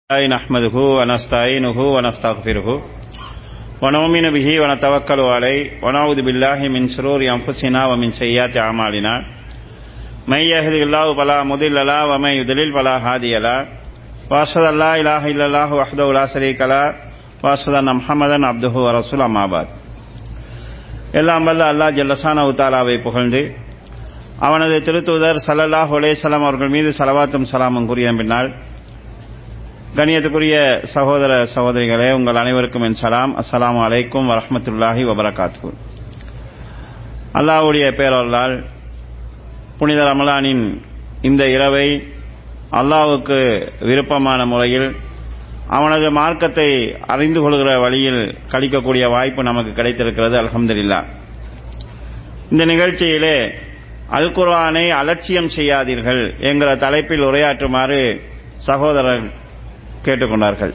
نحمده ونستعينه ونستغفره ونؤمن به ونتوكل عليه ونعوذ بالله من شرور أنفسنا ومن سيئات أعمالنا من يهده الله فلا مضل له ومن يضلل فلا هادي له وأشهد أن لا إله إلا الله وحده لا شريك له وأشهد أن محمدا عبده ورسوله أما بعد. எல்லாம் வல்ல அல்லாஹ் ஜல்லஷானஹு தஆலாவை புகழ்ந்து அவனது திருத்தூதர் ஸல்லல்லாஹு அலைஹி வஸல்லம் அவர்கள் மீது ஸலவாத்தும் ஸலாமும் கூறிய பின்னால், கண்ணியத்துக்குரிய சகோதர சகோதரிகளே, உங்கள் அனைவருக்கும் என் சலாம். அஸ்ஸலாமு அலைக்கும் வரஹ்மத்துல்லாஹி வபரகாத்துஹு. அல்லாஹ்வுடைய பேரருளால் புனித ரமலானின் இந்த இரவை அல்லாஹ்வுக்கு விருப்பமான முறையில் அவனது மார்க்கத்தை அறிந்து கொள்கிற வழியில் கழிக்கக்கூடிய வாய்ப்பு நமக்கு கிடைத்திருக்கிறது. அல்ஹம்துலில்லாஹ். இந்த நிகழ்ச்சியிலே அல் குர்ஆனை அலட்சியம் செய்யாதீர்கள் என்கிற தலைப்பில் உரையாற்றுமாறு சகோதரர் கேட்டுக்கொண்டார்கள்.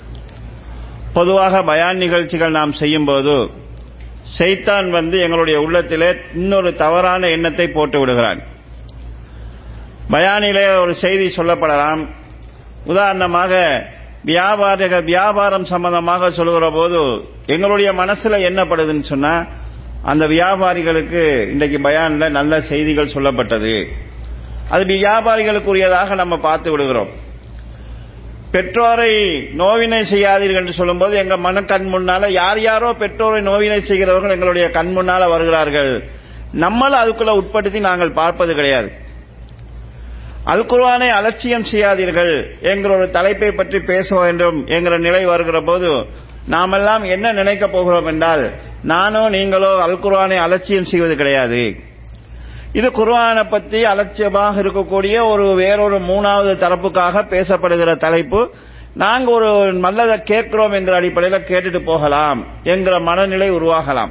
பொதுவாக பயான் நிகழ்ச்சிகள் நாம் செய்யும் போது ஷைத்தான் எங்களுடைய உள்ளத்திலே இன்னொரு தவறான எண்ணத்தை போட்டு விடுகிறான். பயானிலே ஒரு செய்தி சொல்லப்படலாம். உதாரணமாக வியாபாரம் சம்பந்தமாக சொல்லுகிற போது எங்களுடைய மனசுல என்னப்படுதுன்னு சொன்னா, அந்த வியாபாரிகளுக்கு இன்றைக்கு பயான்ல நல்ல செய்திகள் சொல்லப்பட்டது, அது வியாபாரிகளுக்குரியதாக நம்ம பார்த்து விடுகிறோம். பெற்றோரை நோவினை செய்யாதீர்கள் என்று சொல்லும்போது எங்க மன கண் முன்னால யார் யாரோ பெற்றோரை நோவினை செய்கிறவர்கள் எங்களுடைய கண் முன்னால வருகிறார்கள். நம்மள அதுக்குள்ள உட்படுத்தி நாங்கள் பார்ப்பது கிடையாது. அல் குர்ஆனை அலட்சியம் செய்யாதீர்கள் என்கிற ஒரு தலைப்பை பற்றி பேச வேண்டும் என்கிற நிலை வருகிற போது நாமெல்லாம் என்ன நினைக்க போகிறோம் என்றால், நானோ நீங்களோ அல் குர்ஆனை அலட்சியம் செய்வது கிடையாது. இது குர்ஆனை பற்றி அலட்சியமாக இருக்கக்கூடிய வேறொரு மூணாவது தரப்புக்காக பேசப்படுகிற தலைப்பு. நாங்க ஒரு நல்லதை கேட்கிறோம் என்கிற அடிப்படையில் கேட்டுட்டு போகலாம் என்கிற மனநிலை உருவாகலாம்.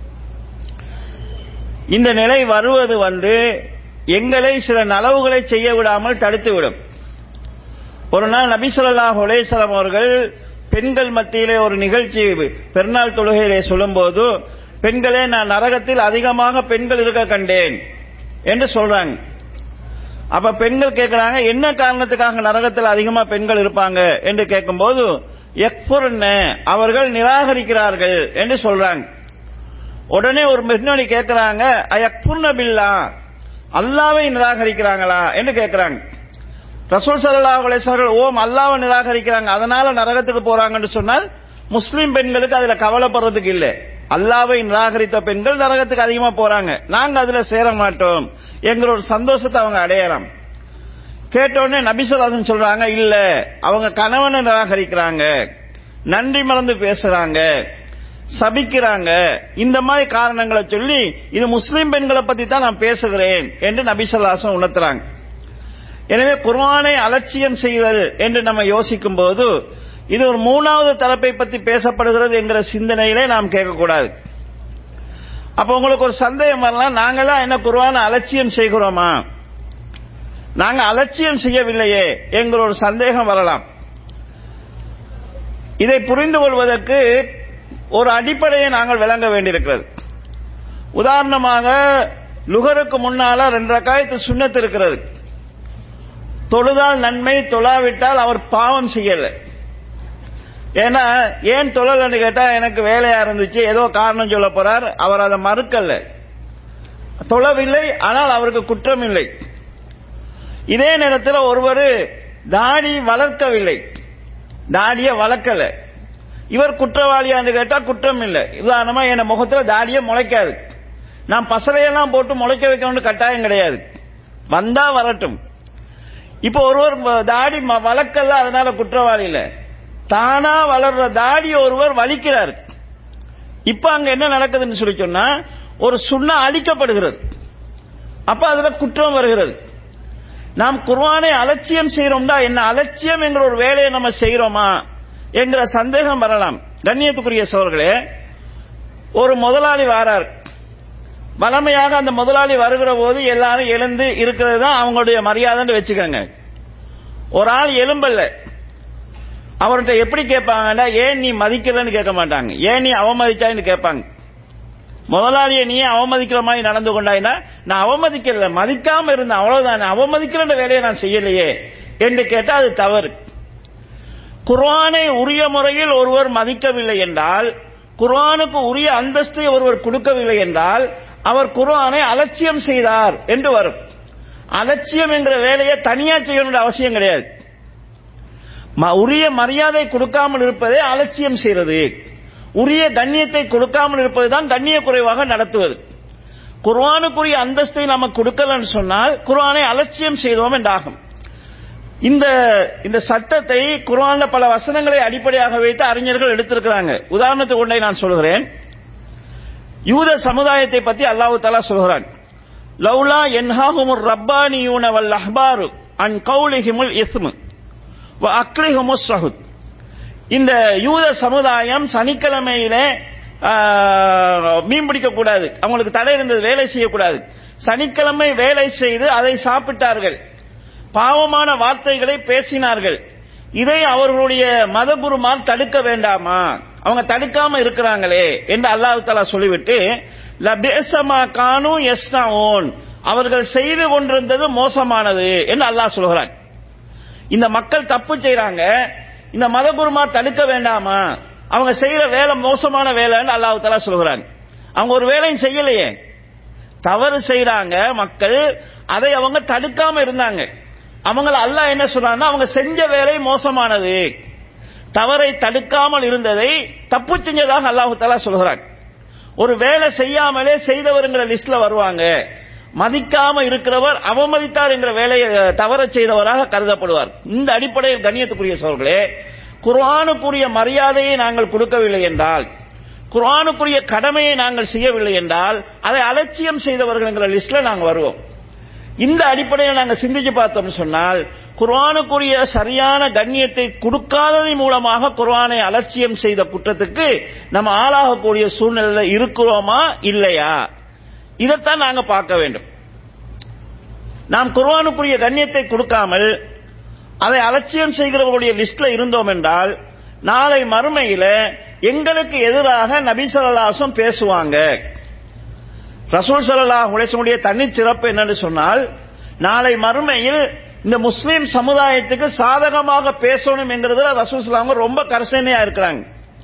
இந்த நிலை வருவது எங்களை சில நலவுகளை செய்ய விடாமல் தடுத்துவிடும். ஒரு நாள் நபி ஸல்லல்லாஹு அலைஹி வஸல்லம் அவர்கள் பெண்கள் மத்தியிலே ஒரு நிகழ்ச்சி பெருநாள் தொழுகையிலே சொல்லும்போது, பெண்களே, நான் நரகத்தில் அதிகமாக பெண்கள் இருக்க கண்டேன் என்று சொல்றாங்க. அப்ப பெண்கள் கேட்கிறாங்க, என்ன காரணத்துக்காக நரகத்தில் அதிகமா பெண்கள் இருப்பாங்க என்று கேட்கும்போது, யக்ஃபுர்ன, அவர்கள் நிராகரிக்கிறார்கள் என்று சொல்றாங்க. உடனே ஒரு பெண்ணோடி கேட்கிறாங்க, அயக்ஃபுர்ன பில்லாஹ், அல்லாஹ்வை நிராகரிக்கிறாங்களா என்று கேட்கிறாங்க. ரசூல் ஸல்லல்லாஹு அலைஹி வஸல்லம், ஓம் அல்லாஹ்வை நிராகரிக்கிறாங்க அதனால நரகத்துக்கு போறாங்கன்னு சொன்னால் முஸ்லிம் பெண்களுக்கு அதுல கவலைப்படுறதுக்கு இல்ல. அல்லாஹ்வை நிராகரித்த பெண்கள் நரகத்துக்கு அதிகமா போறாங்க, நாங்க அதுல சேர மாட்டோம் என்கிற ஒரு சந்தோஷத்தை அவங்க அடையலாம். கேட்டோடனே நபி ஸல்லல்லாஹு அலைஹி வஸல்லம் சொல்றாங்க, இல்ல, அவங்க கணவனை நிராகரிக்கிறாங்க, நன்றி மறந்து பேசுறாங்க, சபிக்கிறாங்க, இந்த மாதிரி காரணங்களை சொல்லி இது முஸ்லிம் பெண்களை பத்தி தான் நான் பேசுகிறேன் என்று நபி ஸல்லல்லாஹு அலைஹி வஸல்லம் உணர்த்துறாங்க. எனவே குர்ஆனை அலட்சியம் செய்தல் என்று நம்ம யோசிக்கும் போது இது ஒரு மூணாவது தரப்பை பற்றி பேசப்படுகிறது என்கிற சிந்தனையிலே நாம் கேட்கக்கூடாது. அப்ப உங்களுக்கு ஒரு சந்தேகம் வரலாம், நாங்களாம் என்ன குர்ஆனை அலட்சியம் செய்கிறோமா? நாங்க அலட்சியம் செய்யவில்லையே என்கிற ஒரு சந்தேகம் வரலாம். இதை புரிந்து கொள்வதற்கு ஒரு அடிப்படையை நாங்கள் விளங்க வேண்டியிருக்கிறது. உதாரணமாக லுகருக்கு முன்னால 2 ரக்காயத்து சுன்னத் இருக்கிறது. தொழுதால் நன்மை, தொழாவிட்டால் அவர் பாவம் செய்யல. ஏன்னா ஏன் தொழலன்னு கேட்டா, எனக்கு வேலையா இருந்துச்சு, ஏதோ காரணம் சொல்ல போறார், அவர் அதை மறுக்கல, தொழவில்லை, ஆனால் அவருக்கு குற்றம் இல்லை. இதே நேரத்தில் ஒருவர் தாடி வளர்க்கவில்லை, தாடிய வளர்க்கல, இவர் குற்றவாளியான்னு கேட்டா குற்றம் இல்லை. உதாரணமா என் முகத்துல தாடிய முளைக்காது, நான் பசலையெல்லாம் போட்டு முளைக்க வைக்கணும்னு கட்டாயம் கிடையாது, வந்தா வரட்டும். இப்ப ஒருவர் தாடி வளர்க்கல அதனால குற்றவாளி இல்ல, தானா வளர்ற தாடி ஒருவர் வலிக்கிறார். இப்ப அங்க என்ன நடக்குதுன்னு சொல்லி சொன்னா, ஒரு சுன்னா அழிக்கப்படுகிறது, அப்ப அதுல குற்றம் வருகிறது. நாம் குர்ஆனை அலட்சியம் செய்யறோம்டா, என்ன அலட்சியம் என்கிற ஒரு வேலையை நம்ம செய்யறோமா என்கிற சந்தேகம் வரலாம். கண்ணியத்துக்குரிய சகோதரர்களே, ஒரு முதலாளி வாரார். வளமையாக அந்த முதலாளி வருகிற போது எல்லாரும் எழுந்து இருக்கிறது தான் அவங்களுடைய மரியாதைன்னு வச்சுக்கோங்க. ஒரு ஆள் எலும்பல்ல, அவர்கிட்ட எப்படி கேட்பாங்கன்னா, ஏன் நீ மதிக்கலன்னு கேட்க மாட்டாங்க, ஏன் நீ அவமதிச்சாயின்னு கேட்பாங்க. முதலாளியை நீ அவமதிக்கிற மாதிரி நடந்து கொண்டாயினா, நான் அவமதிக்கல, மதிக்காம இருந்தேன், அவ்வளவுதான், அவமதிக்கிற வேலையை நான் செய்யலையே என்று கேட்டா அது தவறு. குர்ஆனை உரிய முறையில் ஒருவர் மதிக்கவில்லை என்றால், குர்ஆனுக்கு உரிய அந்தஸ்தை ஒருவர் கொடுக்கவில்லை என்றால் அவர் குர்ஆனை அலட்சியம் செய்தார் என்று வரும். அலட்சியம் என்கிற வேலையை தனியா செய்யணும்னு அவசியம் கிடையாது. உரிய மரியாதை கொடுக்காமல் இருப்பதே அலட்சியம் செய்வது. உரிய கண்ணியத்தை கொடுக்காமல் இருப்பதுதான் கண்ணிய குறைவாக நடத்துவது. குர்ஆனுக்குரிய அந்தஸ்தை நாம கொடுக்கலன்னு சொன்னால் குர்ஆனை அலட்சியம் செய்தோம் என்றாகும். இந்த சட்டத்தை குர்ஆன்ல பல வசனங்களை அடிப்படையாக வைத்து அறிஞர்கள் எடுத்திருக்கிறாங்க. உதாரணத்துக்கு ஒன்றை நான் சொல்கிறேன். யூத சமுதாயத்தை பற்றி அல்லாஹ் தஆலா சொல்கிறான், லௌலா யன்ஹாஹுமுர் ரப்பானியூன வல் அஹ்பாரு அன் கௌலிஹிமுல் இஸ்மு வ அக்லிஹுமுஸ் ஸஹுத். இந்த யூத சமுதாயம் சனிக்கிழமையிலே மீன் பிடிக்க கூடாது, அவங்களுக்கு தடை இருந்தது, வேலை செய்யக்கூடாது. சனிக்கிழமை வேலை செய்து அதை சாப்பிட்டார்கள், பாவமான வார்த்தைகளை பேசினார்கள். இதை அவர்களுடைய மதகுருமார் தடுக்க வேண்டாமா? அவங்க தடுக்காம இருக்கிறாங்களே என்று அல்லாஹ் தஆலா சொல்லிவிட்டு, லபிஸமா கானூ யஸ்னஊன், அவர்கள் செய்து கொண்டிருந்தது மோசமானது என்று அல்லாஹ் சொல்கிறான். இந்த மக்கள் தப்பு செய்றாங்க, இந்த மதகுருமார் தடுக்க வேண்டாமா? அவங்க செய்யற வேலை மோசமான வேலைன்னு அல்லாஹ் தஆலா சொல்கிறான். அவங்க ஒரு வேலையும் செய்யலையே, தவறு செய்யறாங்க மக்கள், அதை அவங்க தடுக்காம இருந்தாங்க. அவங்கள அல்லாஹ் என்ன சொல்றான்னா, அவங்க செஞ்ச வேலை மோசமானது, தவறை தடுக்காமல் இருந்ததை தப்பு செஞ்சதாக அல்லாஹ் தஆலா சொல்கிறான். ஒரு வேலை செய்யாமலே செய்தவர்ங்கிற லிஸ்ட்ல வருவாங்க. மதிக்காம இருக்கிறவர் அவமதித்தார் என்கிற வேலையை தவற செய்தவராக கருதப்படுவார். இந்த அடிப்படையில் கண்ணியத்துக்குரிய சகோதரர்களே, குர்ஆனுக்குரிய மரியாதையை நாங்கள் கொடுக்கவில்லை என்றால், குர்ஆனுக்குரிய கடமையை நாங்கள் செய்யவில்லை என்றால் அதை அலட்சியம் செய்தவர்கள் என்கிற லிஸ்ட்ல நாங்கள் வருவோம். இந்த அடிப்படையில் நாங்கள் சிந்திச்சு பார்த்தோம்னு சொன்னால், குர்ஆனுக்குரிய சரியான கண்ணியத்தை கொடுக்காததன் மூலமாக குர்ஆனை அலட்சியம் செய்த குற்றத்துக்கு நம்ம ஆளாகக்கூடிய சூழ்நிலையில் இருக்கிறோமா இல்லையா, இதைத்தான் நாங்க பார்க்க வேண்டும். நாம் குர்ஆனுக்குரிய கண்ணியத்தை கொடுக்காமல் அதை அலட்சியம் செய்கிறவர்களுடைய லிஸ்ட்ல இருந்தோம் என்றால், நாளை மறுமையில எங்களுக்கு எதிராக நபி ஸல்லல்லாஹு அலைஹி வஸல்லம் பேசுவாங்க. ரசூல் ஸல்லல்லாஹு அலைஹி வஸல்லம் தனி சிறப்பு என்னன்னு சொன்னால், நாளை மறுமையில் இந்த முஸ்லிம் சமுதாயத்துக்கு சாதகமாக பேசணும் என்கிறதுல ரசூல் ஸல்லல்லாஹு அலைஹி வஸல்லம் ரொம்ப கரிசனையா இருக்கிறாங்க.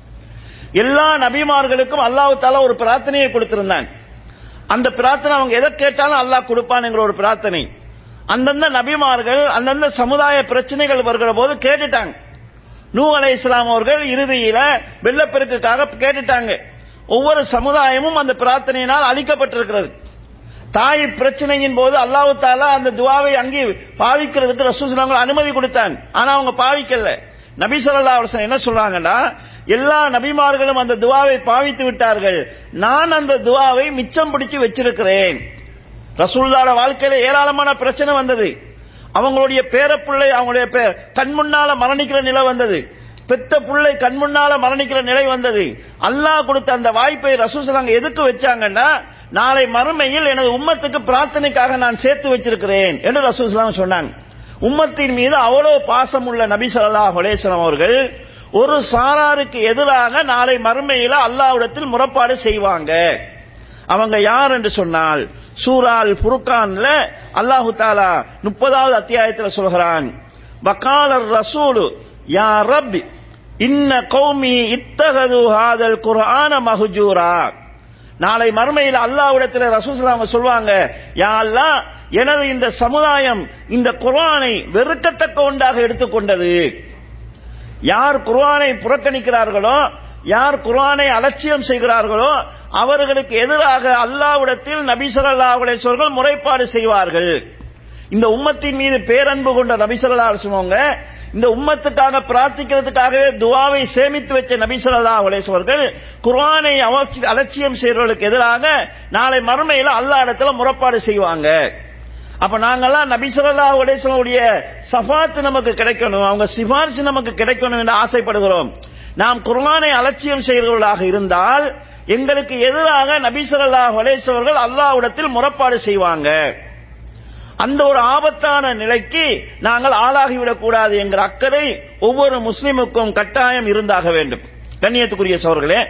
எல்லா நபிமார்களுக்கும் அல்லாஹ் தஆலா ஒரு பிரார்த்தனையை கொடுத்திருந்தான். அந்த பிரார்த்தனை அவங்க எதை கேட்டாலும் அல்லாஹ் கொடுப்பான் என்கிற ஒரு பிரார்த்தனை. அந்தந்த நபிமார்கள் அந்தந்த சமுதாய பிரச்சனைகள் வருகிற போது கேட்டுட்டாங்க. நூஹ் அலைஹிஸ்ஸலாம் அவர்கள் இறுதியில வெள்ளப்பெருக்குக்காக கேட்டுட்டாங்க. ஒவ்வொரு சமுதாயமும் அந்த பிரார்த்தனையினால் அழிக்கப்பட்டிருக்கிறது. தாய் பிரச்சனையின் போது அல்லாஹ் தஆலா அந்த துஆவை அங்கே பாவிக்கிறதுக்கு ரசூல் ஸல்லல்லாஹு அலைஹி வஸல்லம் அனுமதி கொடுத்தான். ஆனா அவங்க பாவிக்கல. நபி ஸல்லல்லாஹு அலைஹி வஸல்லம் என்ன சொல்றாங்கன்னா, எல்லா நபிமார்களும் அந்த துஆவை பாவித்து விட்டார்கள், நான் அந்த துஆவை மிச்சம் பிடிச்சு வச்சிருக்கிறேன். ரசூலுல்லாஹ்வோட வாழ்க்கையில ஏராளமான பிரச்சனை வந்தது. அவங்களுடைய பேரப்பிள்ளை அவங்களுடைய கண்முன்னால மரணிக்கிற நிலை வந்தது. பெத்த பிள்ளை கண்முன்னால மரணிக்கிற நிலை வந்தது. அல்லாஹ் கொடுத்த அந்த வாய்ப்பை ரசூல் ஸல்லல்லாஹு அலைஹி வஸல்லம் எதுக்கு வச்சாங்கன்னா, நாளை மறுமையில் எனது உம்மத்துக்கு பிரார்த்தனைக்காக நான் சேர்த்து வச்சிருக்கிறேன் என்று ரசூல் ஸல்லல்லாஹு அலைஹி வஸல்லம் சொன்னாங்க. உம்மத்தின் மீது அவ்வளவு பாசம் உள்ள நபி ஸல்லல்லாஹு அலைஹி வஸல்லம் அவர்கள் ஒரு சாராருக்கு எதிராக நாளை மறுமையில அல்லாஹ்விடத்தில் முறைப்பாடு செய்வாங்க. அவங்க யார் என்று சொன்னால், சூரா அல் ஃபுர்கான்ல அல்லாஹ் தஆலா 30வது அத்தியாயத்தில் சொல்கிறான், வகாலர் ரசூல் யா ரப் இன்ன கௌமி இத்தகது ஹாதல் குர்ஆன மஹ்ஜூரா. நாளை மறுமையில் அல்லாஹ்விடத்தில் ரசூல் ஸல்லல்லாஹு அலைஹி வஸல்லம் சொல்வாங்க, யா அல்லாஹ், எனது இந்த சமுதாயம் இந்த குர்ஆனை வெறுக்கத்தக்க ஒன்றாக எடுத்துக்கொண்டது. யார் குர்ஆனை புறக்கணிக்கிறார்களோ, யார் குர்ஆனை அலட்சியம் செய்கிறார்களோ அவர்களுக்கு எதிராக அல்லாஹ்விடத்தில் நபி ஸல்லல்லாஹு அலைஹி வஸல்லம் முறைப்பாடு செய்வார்கள். இந்த உம்மத்தின் மீது பேரன்பு கொண்ட நபி ஸல்லல்லாஹு அலைஹி வஸல்லம் இந்த உம்மத்துக்காக பிரார்த்திக்கிறதுக்காகவே துஆவை சேமித்து வச்ச நபி ஸல்லல்லாஹு அலைஹி வஸல்லம் குர்ஆனை அலட்சியம் செய்கிறவர்களுக்கு எதிராக நாளை மறுமையில் அல்லாஹ்விடத்தில் முறைப்பாடு செய்வாங்க. அப்ப நாங்கெல்லாம் நபி ஸல்லல்லாஹு அலைஹி வஸல்லம் உடைய ஷஃபாத் நமக்கு கிடைக்கணும், அவங்க சிபாரிசு நமக்கு கிடைக்கணும் என்று ஆசைப்படுகிறோம். நாம் குர்ஆனை அலட்சியம் செய்கிறவர்களாக இருந்தால் எங்களுக்கு எதிராக நபி ஸல்லல்லாஹு அலைஹி வஸல்லம் அல்லாஹ்விடத்தில் முறைப்பாடு செய்வாங்க. அந்த ஒரு ஆபத்தான நிலைக்கு நாங்கள் ஆளாகிவிடக் கூடாது என்கிற அக்கறை ஒவ்வொரு முஸ்லிமுக்கும் கட்டாயம் இருந்தாக வேண்டும். கண்ணியத்துக்குரிய சகோதரர்களே,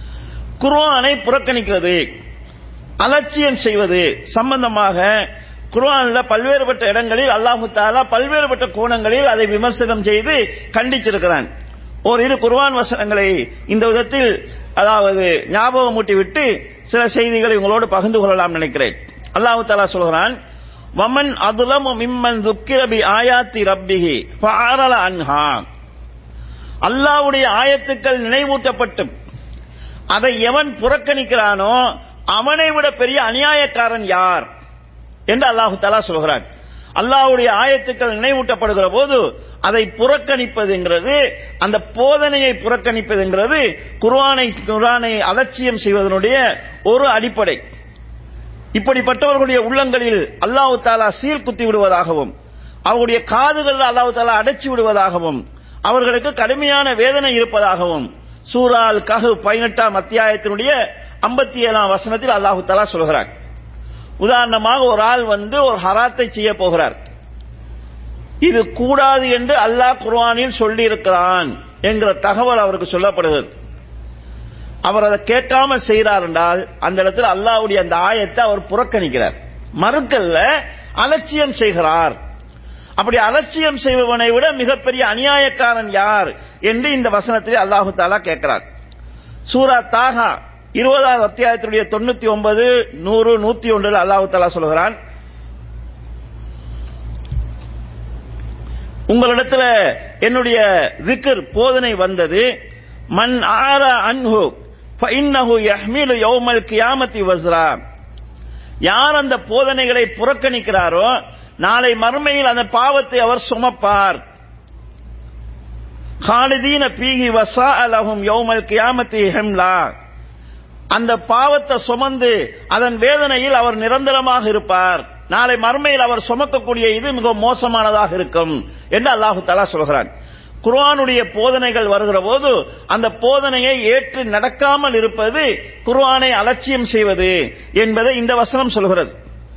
குர்ஆனை புறக்கணிக்கிறது, அலட்சியம் செய்வது சம்பந்தமாக குர்ஆன்ல பல்வேறுபட்ட இடங்களில் அல்லாஹ் தஆலா பல்வேறுபட்ட கோணங்களில் அதை விமர்சனம் செய்து கண்டிச்சிருக்கிறான். ஓரிரு குர்ஆன் வசனங்களை இந்த விதத்தில் அதாவது ஞாபகமூட்டிவிட்டு சில செய்திகளை உங்களோடு பகிர்ந்து கொள்ளலாம் நினைக்கிறேன். அல்லாஹ் தஆலா சொல்கிறான், வமன் அதுலமு மிம்மன் ذُكِّرَ بِآيَاتِ رَبِّهِ فَأَعْرَضَ عَنْهَا. அல்லாஹ்வுடைய ஆயத்துக்கள் நினைவூட்டப்பட்டு அதை எவன் புறக்கணிக்கிறானோ அவனை விட பெரிய அநியாயக்காரன் யார் என்று அல்லாஹ் தஆலா சொல்கிறான். அல்லாஹ்வுடைய ஆயத்துக்கள் நினைவூட்டப்படுகிற போது அதை புறக்கணிப்பதுங்கிறது, அந்த போதனையை புறக்கணிப்பதுங்கிறது குர்ஆனை அலட்சியம் செய்வதனுடைய ஒரு அடிப்படை. இப்படிப்பட்டவர்களுடைய உள்ளங்களில் அல்லாஹ் தஆலா சீர்குத்தி விடுவதாகவும் அவருடைய காதுகளில் அல்லாஹ் தஆலா அடைச்சி விடுவதாகவும் அவர்களுக்கு கடுமையான வேதனை இருப்பதாகவும் சூரா அல் கஹ்ஃப் 18ஆம் அத்தியாயத்தினுடைய 57ஆம் வசனத்தில் அல்லாஹ் தஆலா சொல்கிறார். உதாரணமாக ஒரு ஆள் ஒரு ஹராத்தை செய்ய போகிறார். இது கூடாது என்று அல்லாஹ் குர்ஆனில் சொல்லி இருக்கிறான் என்கிற தகவல் அவருக்கு சொல்லப்படுகிறது. அவர் அதை கேட்காம செய்கிறார் என்றால் அந்த இடத்தில் அல்லாஹ்வுடைய அந்த ஆயத்தை அவர் புறக்கணிக்கிறார், மறுக்கல்ல, அலட்சியம் செய்கிறார். அப்படி அலட்சியம் செய்பவனை விட மிகப்பெரிய அநியாயக்காரன் யார் என்று இந்த வசனத்திலே அல்லாஹ் தஆலா கேட்கிறார். சூரா தாஹா 20ஆம் அத்தியாயத்தினுடைய 99, 100, 101 அல்லாஹ் தஆலா சொல்கிறான், உங்களிடத்துல என்னுடைய zikr போதனை வந்தது, மன் ஆரா அன்ஹு ஃபஇன்னஹு யஹ்மிலு யௌமல் கியாமத்தி வஸ்ரா. யார் அந்த போதனைகளை புறக்கணிக்கிறாரோ நாளை மறுமையில் அந்த பாவத்தை அவர் சுமப்பார். காலிதீன பீஹி வஸாஅ லஹும் யௌமல் கியாமத்தி ஹம்லா. அந்த பாவத்தை சுமந்து அதன் வேதனையில் அவர் நிரந்தரமாக இருப்பார். நாளை மறுமையில் அவர் சுமக்கக்கூடிய இது மிக மோசமானதாக இருக்கும் என்று அல்லாஹ் தஆலா சொல்கிறான். குர்ஆனுடைய போதனைகள் வருகிற போது அந்த போதனையை ஏற்று நடக்காமல் இருப்பது குர்ஆனை அலட்சியம் செய்வது என்பதை இந்த வசனம் சொல்கிறது.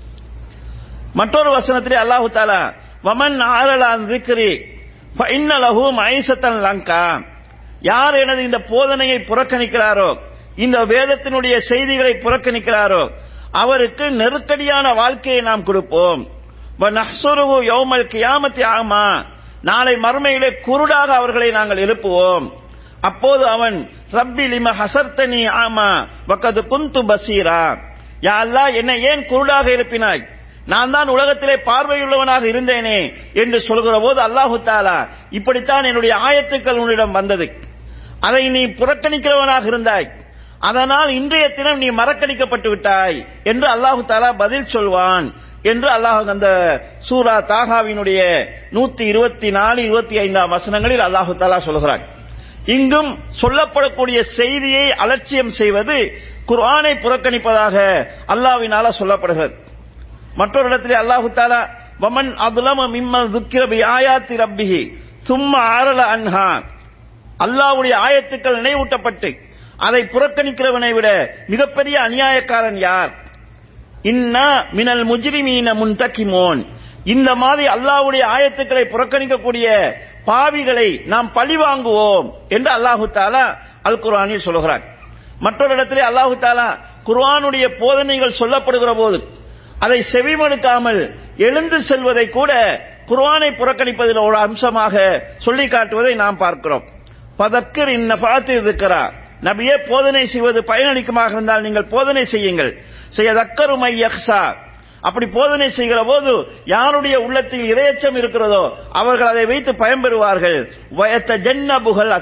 மற்றொரு வசனத்திலே அல்லாஹ் தஆலா வமன் ஆரல அன் ذِكْرِي فإن له معيشة லங்கா. யார் எனது இந்த போதனையை புறக்கணிக்கிறாரோ, இந்த வேதத்தினுடைய செய்திகளை புறக்கணிக்கிறாரோ அவருக்கு நெருக்கடியான வாழ்க்கையை நாம் கொடுப்போம். வநஹ்சுருஹு யௌமல் கியாமத்தி ஆமா. நாளை மறுமையிலே குருடாக அவர்களை நாங்கள் எழுப்புவோம். அப்போது அவன் ரப்பி லிம ஹஸர்தனி ஆமா வகத் குன்து பஸீரா. யா அல்லாஹ், என்னை ஏன் குருடாக எழுப்பினாய், நான் தான் உலகத்திலே பார்வையுள்ளவனாக இருந்தேனே என்று சொல்கிற போது அல்லாஹ் தஆலா, இப்படித்தான் என்னுடைய ஆயத்துக்கள் உன்னிடம் வந்தது, அதை நீ புறக்கணிக்கிறவனாக இருந்தாய், அதனால் இன்றைய தினம் நீ மறக்கடிக்கப்பட்டு விட்டாய் என்று அல்லாஹ் தஆலா பதில் சொல்வான் என்று அல்லாஹ் அந்த சூரா தாகாவினுடைய 124, 25ஆம் வசனங்களில் அல்லாஹ் தஆலா சொல்கிறான். இங்கும் சொல்லப்படக்கூடிய செய்தியை அலட்சியம் செய்வது குர்ஆனை புறக்கணிப்பதாக அல்லாஹ்வினால சொல்லப்படுகிறது. மற்றொரு இடத்திலே அல்லாஹ் தஆலா வமன் அதுலம மிம்மன் ذُكِّرَ بِآيَاتِ رَبِّهِ ثُمَّ أَعْرَضَ عَنْهَا. அல்லாஹ்வுடைய ஆயத்துக்கள் நினைவூட்டப்பட்டு அதை புறக்கணிக்கிறவனை விட மிகப்பெரிய அநியாயக்காரன் யார். இன்னா மினல் முஜ்ரிமீன முன்தகிமூன். இந்த மாதிரி அல்லாஹ்வுடைய ஆயத்துக்களை புறக்கணிக்கக்கூடிய பாவிகளை நாம் பழி வாங்குவோம் என்று அல்லாஹ் தஆலா அல் குர்ஆனில் சொல்கிறார். மற்றொரு இடத்திலே அல்லாஹ் தஆலா குர்ஆனுடைய போதனைகள் சொல்லப்படுகிற போது அதை செவிமடுக்காமல் எழுந்து செல்வதை கூட குர்ஆனை புறக்கணிப்பதில் ஒரு அம்சமாக சொல்லி காட்டுவதை நாம் பார்க்கிறோம். பதக்கர் இன்ன பாத்தி இருக்கிறா. நபியே, போதனை செய்வது பயனளிக்குமாக இருந்தால் நீங்கள் போதனை செய்யுங்கள். செய்யதக்கரு மை யக்ஸா. அப்படி போதனை செய்கிற போது யாருடைய உள்ளத்தில் இரையச்சம் இருக்கிறதோ அவர்கள் அதை வைத்து பயன்பெறுவார்கள். வயத்த ஜன்னபுகள்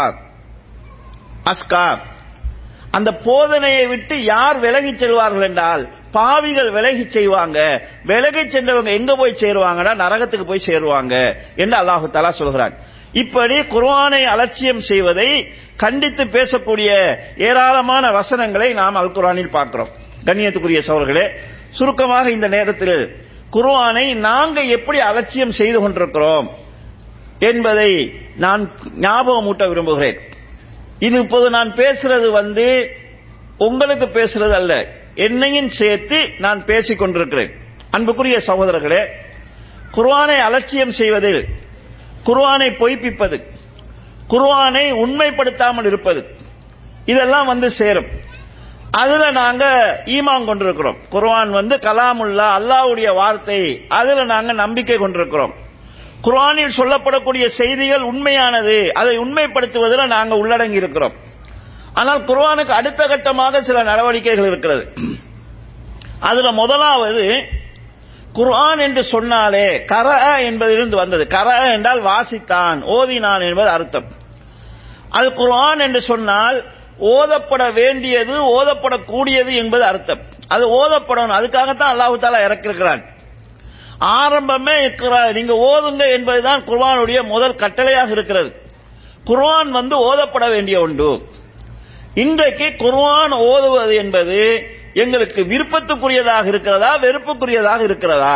அஸ்கா. அந்த போதனையை விட்டு யார் விலகி செல்வார்கள் என்றால் பாவிகள் விலகி செய்வாங்க. விலகி சென்றவங்க எங்க போய் சேருவாங்கன்னா நரகத்துக்கு போய் சேருவாங்க என்று அல்லாஹ் தஆலா சொல்கிறான். இப்படி குர்ஆனை அலட்சியம் செய்வதை கண்டித்து பேசக்கூடிய ஏராளமான வசனங்களை நாம் அல் குர்ஆனில் பார்க்கிறோம். கண்ணியத்துக்குரிய சகோதரர்களே, சுருக்கமாக இந்த நேரத்தில் குர்ஆனை நாங்க எப்படி அலட்சியம் செய்து கொண்டிருக்கிறோம் என்பதை நான் ஞாபகமூட்ட விரும்புகிறேன். இது இப்போது நான் பேசுறது உங்களுக்கு பேசுறது அல்ல, என்னையும் சேர்த்து நான் பேசிக் கொண்டிருக்கிறேன். அன்புக்குரிய சகோதரர்களே, குர்ஆனை அலட்சியம் செய்வதில், குர்ஆனை பொய்ப்பிப்பது, குர்ஆனை உண்மைப்படுத்தாமல் இருப்பது, இதெல்லாம் சேரும். அதுல நாங்க ஈமான் கொண்டிருக்கிறோம். குர்ஆன் கலாமுல்லா, அல்லாஹ்வுடைய வார்த்தை, அதுல நாங்க நம்பிக்கை கொண்டிருக்கிறோம். குர்ஆனில் சொல்லப்படக்கூடிய செய்திகள் உண்மையானது, அதை உண்மைப்படுத்துவதில் நாங்க உள்ளடங்கி இருக்கிறோம். ஆனால் குர்ஆனுக்கு அடுத்த கட்டமாக சில நடவடிக்கைகள் இருக்கிறது. அதுல முதலாவது, குர்ஆன் என்று சொன்னாலே கரஅ என்பதிலிருந்து வந்தது. கரஅ என்றால் வாசித்தான், ஓதினான் என்பது அர்த்தம். அது குர்ஆன் என்று சொன்னால் ஓதப்பட வேண்டியது, ஓதப்படக்கூடியது என்பது அர்த்தம். அது ஓதப்படணும், அதுக்காகத்தான் அல்லாஹ் தஆலா இறக்கியிருக்கிறான். ஆரம்பமே இக்ரா, நீங்க ஓதுங்க என்பதுதான் குர்ஆனுடைய முதல் கட்டளையாக இருக்கிறது. குர்ஆன் ஓதப்பட வேண்டிய ஒன்று. இன்றைக்கு குர்ஆன் ஓதுவது என்பது எங்களுக்கு விருப்பத்துக்குரியதாக இருக்கிறதா, வெறுப்புக்குரியதாக இருக்கிறதா?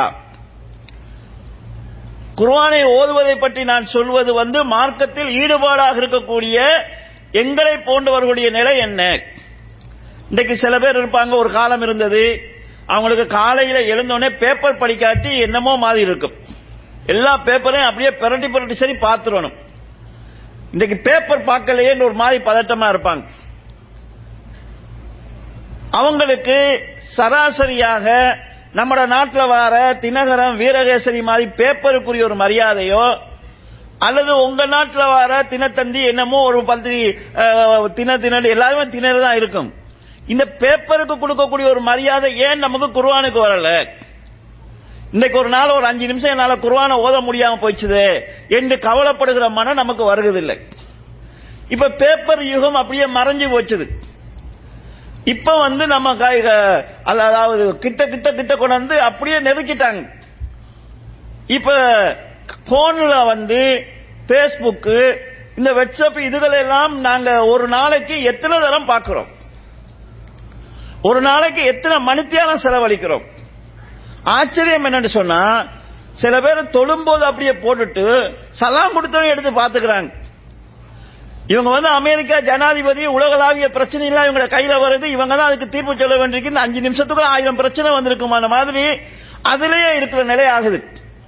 குர்ஆனை ஓதுவதை பற்றி நான் சொல்வது மார்க்கத்தில் ஈடுபாடாக இருக்கக்கூடிய எங்களை போன்றவர்களுடைய நிலை என்ன? இன்றைக்கு சில பேர் இருப்பாங்க, ஒரு காலம் இருந்தது, அவங்களுக்கு காலையில எழுந்தோடனே பேப்பர் படிக்காட்டி என்னமோ மாதிரி இருக்கும். எல்லா பேப்பரையும் அப்படியே பிரட்டி பிரட்டி சரி பார்த்துடணும். இன்றைக்கு பேப்பர் பார்க்கலையே ஒரு மாதிரி பதட்டமா இருப்பாங்க. அவங்களுக்கு சராசரியாக நம்ம நாட்டில் வர தினகரம், வீரகேசரி மாதிரி பேப்பருக்குரிய ஒரு மரியாதையோ, அல்லது உங்க நாட்டில் வர தினத்தந்தி என்னமோ ஒரு தின எல்லாருமே திணறு தான் இருக்கும். இந்த பேப்பருக்கு கொடுக்கக்கூடிய ஒரு மரியாதை ஏன் நமக்கு குர்ஆனுக்கு வரல? இன்னைக்கு ஒரு நாள் ஒரு 5 நிமிஷம் என்னால குர்ஆனை ஓத முடியாம போயிடுச்சு என்று கவலைப்படுகிற மனம் நமக்கு வருவதில்லை. இப்ப பேப்பர் யுகம் அப்படியே மறைஞ்சு போச்சுது. இப்ப நம்ம அதாவது கிட்ட கிட்ட கிட்ட கொண்டு அப்படியே நெருக்கிட்டாங்க. இப்ப போன்ல பேஸ்புக், இந்த வாட்ஸ்அப், இதுகளெல்லாம் நாங்க ஒரு நாளைக்கு எத்தனை தரம் பார்க்கிறோம், ஒரு நாளைக்கு எத்தனை மணித்தியாலம் செலவழிக்கிறோம். ஆச்சரியம் என்னன்னு சொன்னா, சில பேர் தொழும்போது அப்படியே போட்டுட்டு சலாம் கொடுத்தவங்க எடுத்து பாத்துக்கிறாங்க. இவங்க அமெரிக்கா ஜனாதிபதி, உலகளாவிய பிரச்சனை எல்லாம் இவங்க கையில வருது, இவங்க தான் அதுக்கு தீர்ப்பு சொல்ல வேண்டியிருக்கு. 5 நிமிஷத்துக்குள்ள 1000 பிரச்சனை வந்திருக்குமான மாதிரி அதிலேயே இருக்கிற நிலை ஆகுது.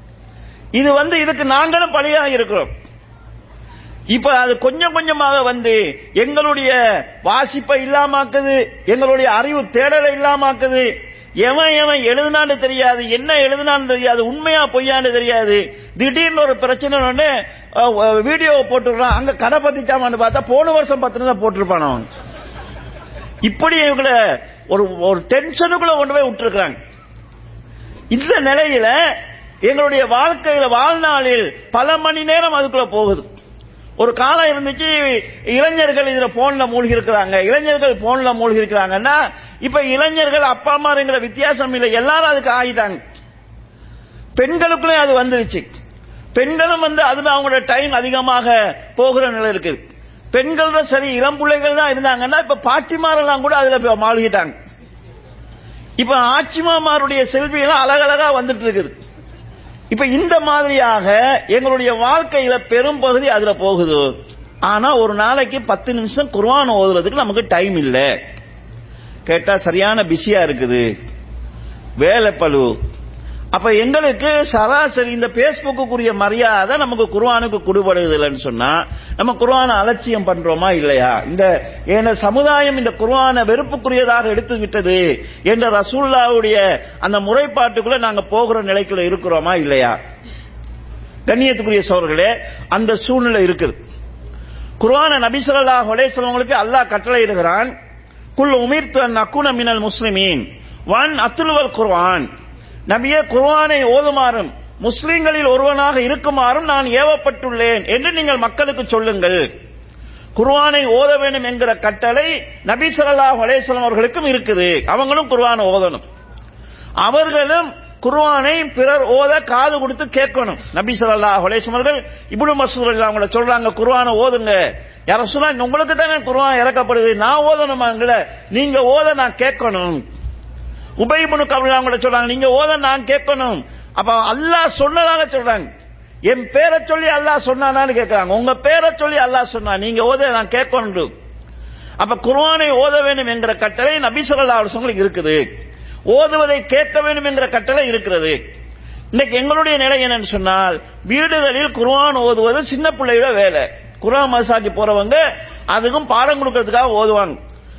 இது இதுக்கு நாங்களும் பலியாக இருக்கிறோம். இப்ப அது கொஞ்சம் கொஞ்சமாக எங்களுடைய வாசிப்பை இல்லாமக்குது, எங்களுடைய அறிவு தேடலை இல்லாமக்குது. எவன் எவன் எழுதினான்னு தெரியாது, என்ன எழுதினான்னு தெரியாது, உண்மையா பொய்யான்னு தெரியாது. திடீர்னு ஒரு பிரச்சனை வீடியோ போட்டுறான், அங்க கடை பத்திச்சாமான்னு பார்த்தா போன வருஷம் 10 தான் போட்டிருப்பான் அவன். இப்படி இவங்களை ஒரு டென்ஷனுக்குள்ள கொண்டு போய் விட்டுருக்காங்க. இந்த நிலையில எங்களுடைய வாழ்க்கையில, வாழ்நாளில் பல மணி நேரம் அதுக்குள்ள போகுது. ஒரு காலம் இருந்துச்சு, இளைஞர்கள் இதுல போன்ல மூழ்கி இருக்கிறாங்க, இளைஞர்கள் போன்ல மூழ்கி இருக்கிறாங்கன்னா, இப்ப இளைஞர்கள் அப்பா அம்மாங்கிற வித்தியாசம் இல்லை, எல்லாரும் அதுக்கு ஆகிட்டாங்க. பெண்களுக்குள்ளே அது வந்துருச்சு. பெண்களும் அதுல அவங்களோட டைம் அதிகமாக போகிற நிலை இருக்கு. பெண்கள் தான் சரி, இளம் பிள்ளைகள் தான் இருந்தாங்கன்னா இப்ப பாட்டிமாரெல்லாம் கூட அதுல மாழ்கிட்டாங்க. இப்ப ஆச்சிமாமாருடைய செல்வி எல்லாம் அழகழகா வந்துட்டு இருக்குது. இப்ப இந்த மாதிரியாக எங்களுடைய வாழ்க்கையில பெரும் பகுதி அதுல போகுது. ஆனா ஒரு நாளைக்கு 10 நிமிஷம் குர்ஆன் ஓதுறதுக்கு நமக்கு டைம் இல்ல. கேட்டா சரியான பிஸியா இருக்குது, வேலை பளு. அப்ப எங்களுக்கு சராசரி இந்த பேஸ்புக்குரிய மரியாதை நமக்கு குர்ஆனுக்கு கொடுபடுவதில்லைன்னு சொன்னா, நம்ம குர்ஆனை அலட்சியம் பண்றோமா இல்லையா? இந்த சமுதாயம் இந்த குர்ஆனை வெறுப்புக்குரியதாக எடுத்து விட்டது என்ற ரசூலுல்லாஹ்வுடைய அந்த முறைப்பாட்டுக்குள்ள நாங்க போகிற நிலைக்குள்ள இருக்கிறோமா இல்லையா? கண்ணியத்துக்குரிய சகோதரர்களே, அந்த சூழ்நிலை இருக்குது. குர்ஆனை நபி ஸல்லல்லாஹு அலைஹி வஸல்லம் அல்லாஹ் கட்டளை இடுகிறான், குல் உமிர்து அன் அகுன மினல் முஸ்லிமீன் வன் அத்லுவல் குர்ஆன். நபியே, குர்ஆனை ஓதுமாறும் முஸ்லிம்களில் ஒருவனாக இருக்குமாறும் நான் ஏவப்பட்டுள்ளேன் என்று நீங்கள் மக்களுக்கு சொல்லுங்கள். குர்ஆனை ஓத வேண்டும் என்கிற கட்டளை நபி ஸல்லல்லாஹு அலைஹி வஸல்லம் அவர்களுக்கும் இருக்குது. அவங்களும் குர்ஆனை ஓதணும். அவர்களும் குர்ஆனை பிறர் ஓத காது கொடுத்து கேட்கணும். நபி ஸல்லல்லாஹு அலைஹி வஸல்லம் அவர்கள் இப்னு மஸ்ஊத் ரலியல்லாஹு அன்ஹு சொல்றாங்க, குர்ஆனை ஓதுங்க. யா ரசூலல்லாஹ், உங்களுக்கு தானே குர்ஆன் இறக்கப்படுது, நான் ஓதணுமாங்கள? நீங்க ஓத நான் கேட்கணும். உபை இப்னு கஅப் அவங்க சொல்றாங்க, நீங்க ஓத நான் கேட்கணும். அப்ப அல்லாஹ் சொன்னதாக சொல்றாங்க. என் பேரை சொல்லி அல்லாஹ் சொன்னானான்னு கேட்கிறாங்க. உங்க பேரை சொல்லி அல்லாஹ் சொன்னா, நீங்க ஓத நான் கேட்கணும். அப்ப குர்ஆனை ஓத வேண்டும் என்கிற கட்டளை நபி ஸல்லல்லாஹு அலைஹி வஸல்லம் இருக்குது. ஓதுவதை கேட்க வேண்டும் என்கிற கட்டளை இருக்கிறது. இன்னைக்கு எங்களுடைய நிலை என்னன்னு சொன்னால், வீடுகளில் குர்ஆன் ஓதுவது சின்ன பிள்ளையோட வேலை. குர்ஆன் மதரசாக்கு போறவங்க அதுக்கும் பாடம் கொடுக்கறதுக்காக ஓதுவாங்க.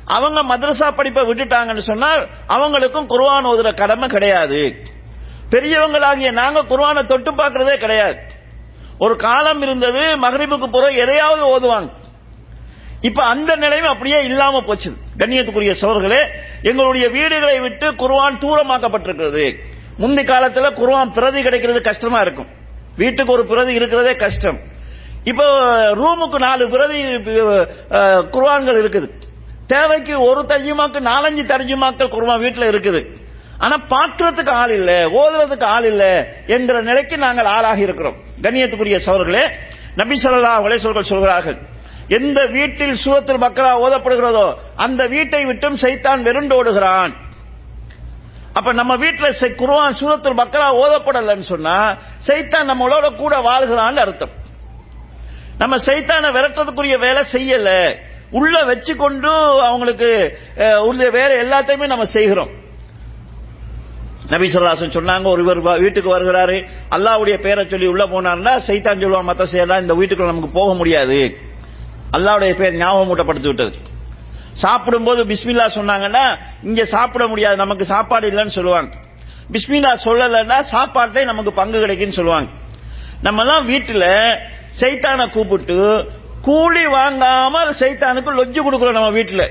அவங்க மதரசா படிப்பை விட்டுட்டாங்கன்னு சொன்னால் அவங்களுக்கும் குர்ஆன் ஓதுற கடமை கிடையாது. பெரியவங்களாகிய நாங்க குர்ஆனை தொட்டு பார்க்கறதே கிடையாது. ஒரு காலம் இருந்தது, மக்ரிபுக்கு பிறகு எதையாவது ஓதுவாங்க. இப்ப அந்த நிலைமை அப்படியே இல்லாம போச்சு. கண்ணியத்துக்குரிய சகோதரர்களே, எங்களுடைய வீடுகளை விட்டு குர்ஆன் தூரமாக்கப்பட்டிருக்கிறது. முந்தி காலத்துல குர்ஆன் பிரதி கிடைக்கிறது கஷ்டமா இருக்கும். வீட்டுக்கு ஒரு பிரதி இருக்கிறதே கஷ்டம். இப்போ ரூமுக்கு 4 பிரதி குர்ஆன்கள் இருக்குது. தேவைக்கு ஒரு தர்ஜுமாக்கு 4-5 தர்ஜுமாக்கள் குர்ஆன் வீட்டுல இருக்குது. ஆனா பார்க்கிறதுக்கு ஆள் இல்ல, ஓதுறதுக்கு ஆள் இல்ல என்கிற நிலைக்கு நாங்கள் ஆளாகி இருக்கிறோம். கண்ணியத்துக்குரிய சகோதரர்களே, நபி ஸல்லல்லாஹு அலைஹி வஸல்லம் சொல்கிறார்கள், எந்த வீட்டில் சூரத்துல் பக்ரா ஓதப்படுகிறதோ அந்த வீட்டை விட்டும் சைத்தான் வெருண்டோடுகிறான். அப்ப நம்ம வீட்டுல குர்ஆன் சூரத்துல் பக்ரா ஓதப்படலன்னு சொன்னா சைத்தான் நம்மளோட கூட வாழ்கிறான்னு அர்த்தம். நம்ம சைத்தானை விரட்டுறதுக்குரிய வேலை செய்யல, உள்ள வச்சு கொண்டு அவங்களுக்கு வேற எல்லாத்தையுமே நம்ம செய்கிறோம். நபி ஸல்லல்லாஹு அலைஹி வஸல்லம் சொன்னாங்க, ஒருவர் வீட்டுக்கு வருகிறாரு, அல்லாஹ்வுடைய பெயரை சொல்லி உள்ள போனார்னா சைத்தான் சொல்லுவான், மத்த செய்யலாம் இந்த வீட்டுக்குள்ள நமக்கு போக முடியாது, அல்லாஹ்வுடைய பெயர் ஞாபகம் ஊட்டப்படுத்தி விட்டது. சாப்பிடும்போது பிஸ்மில்லா சொன்னாங்கன்னா இங்க சாப்பிட முடியாது, நமக்கு சாப்பாடு இல்லைன்னு சொல்லுவாங்க. பிஸ்மில்லா சொல்லலைன்னா சாப்பாட்டை நமக்கு பங்கு கிடைக்குன்னு சொல்லுவாங்க. நம்ம எல்லாம் வீட்டுல சைத்தானை கூப்பிட்டு கூலி வாங்காம சைத்தானுக்கு லொஜ்ஜு கொடுக்கிறோம். நம்ம வீட்டுல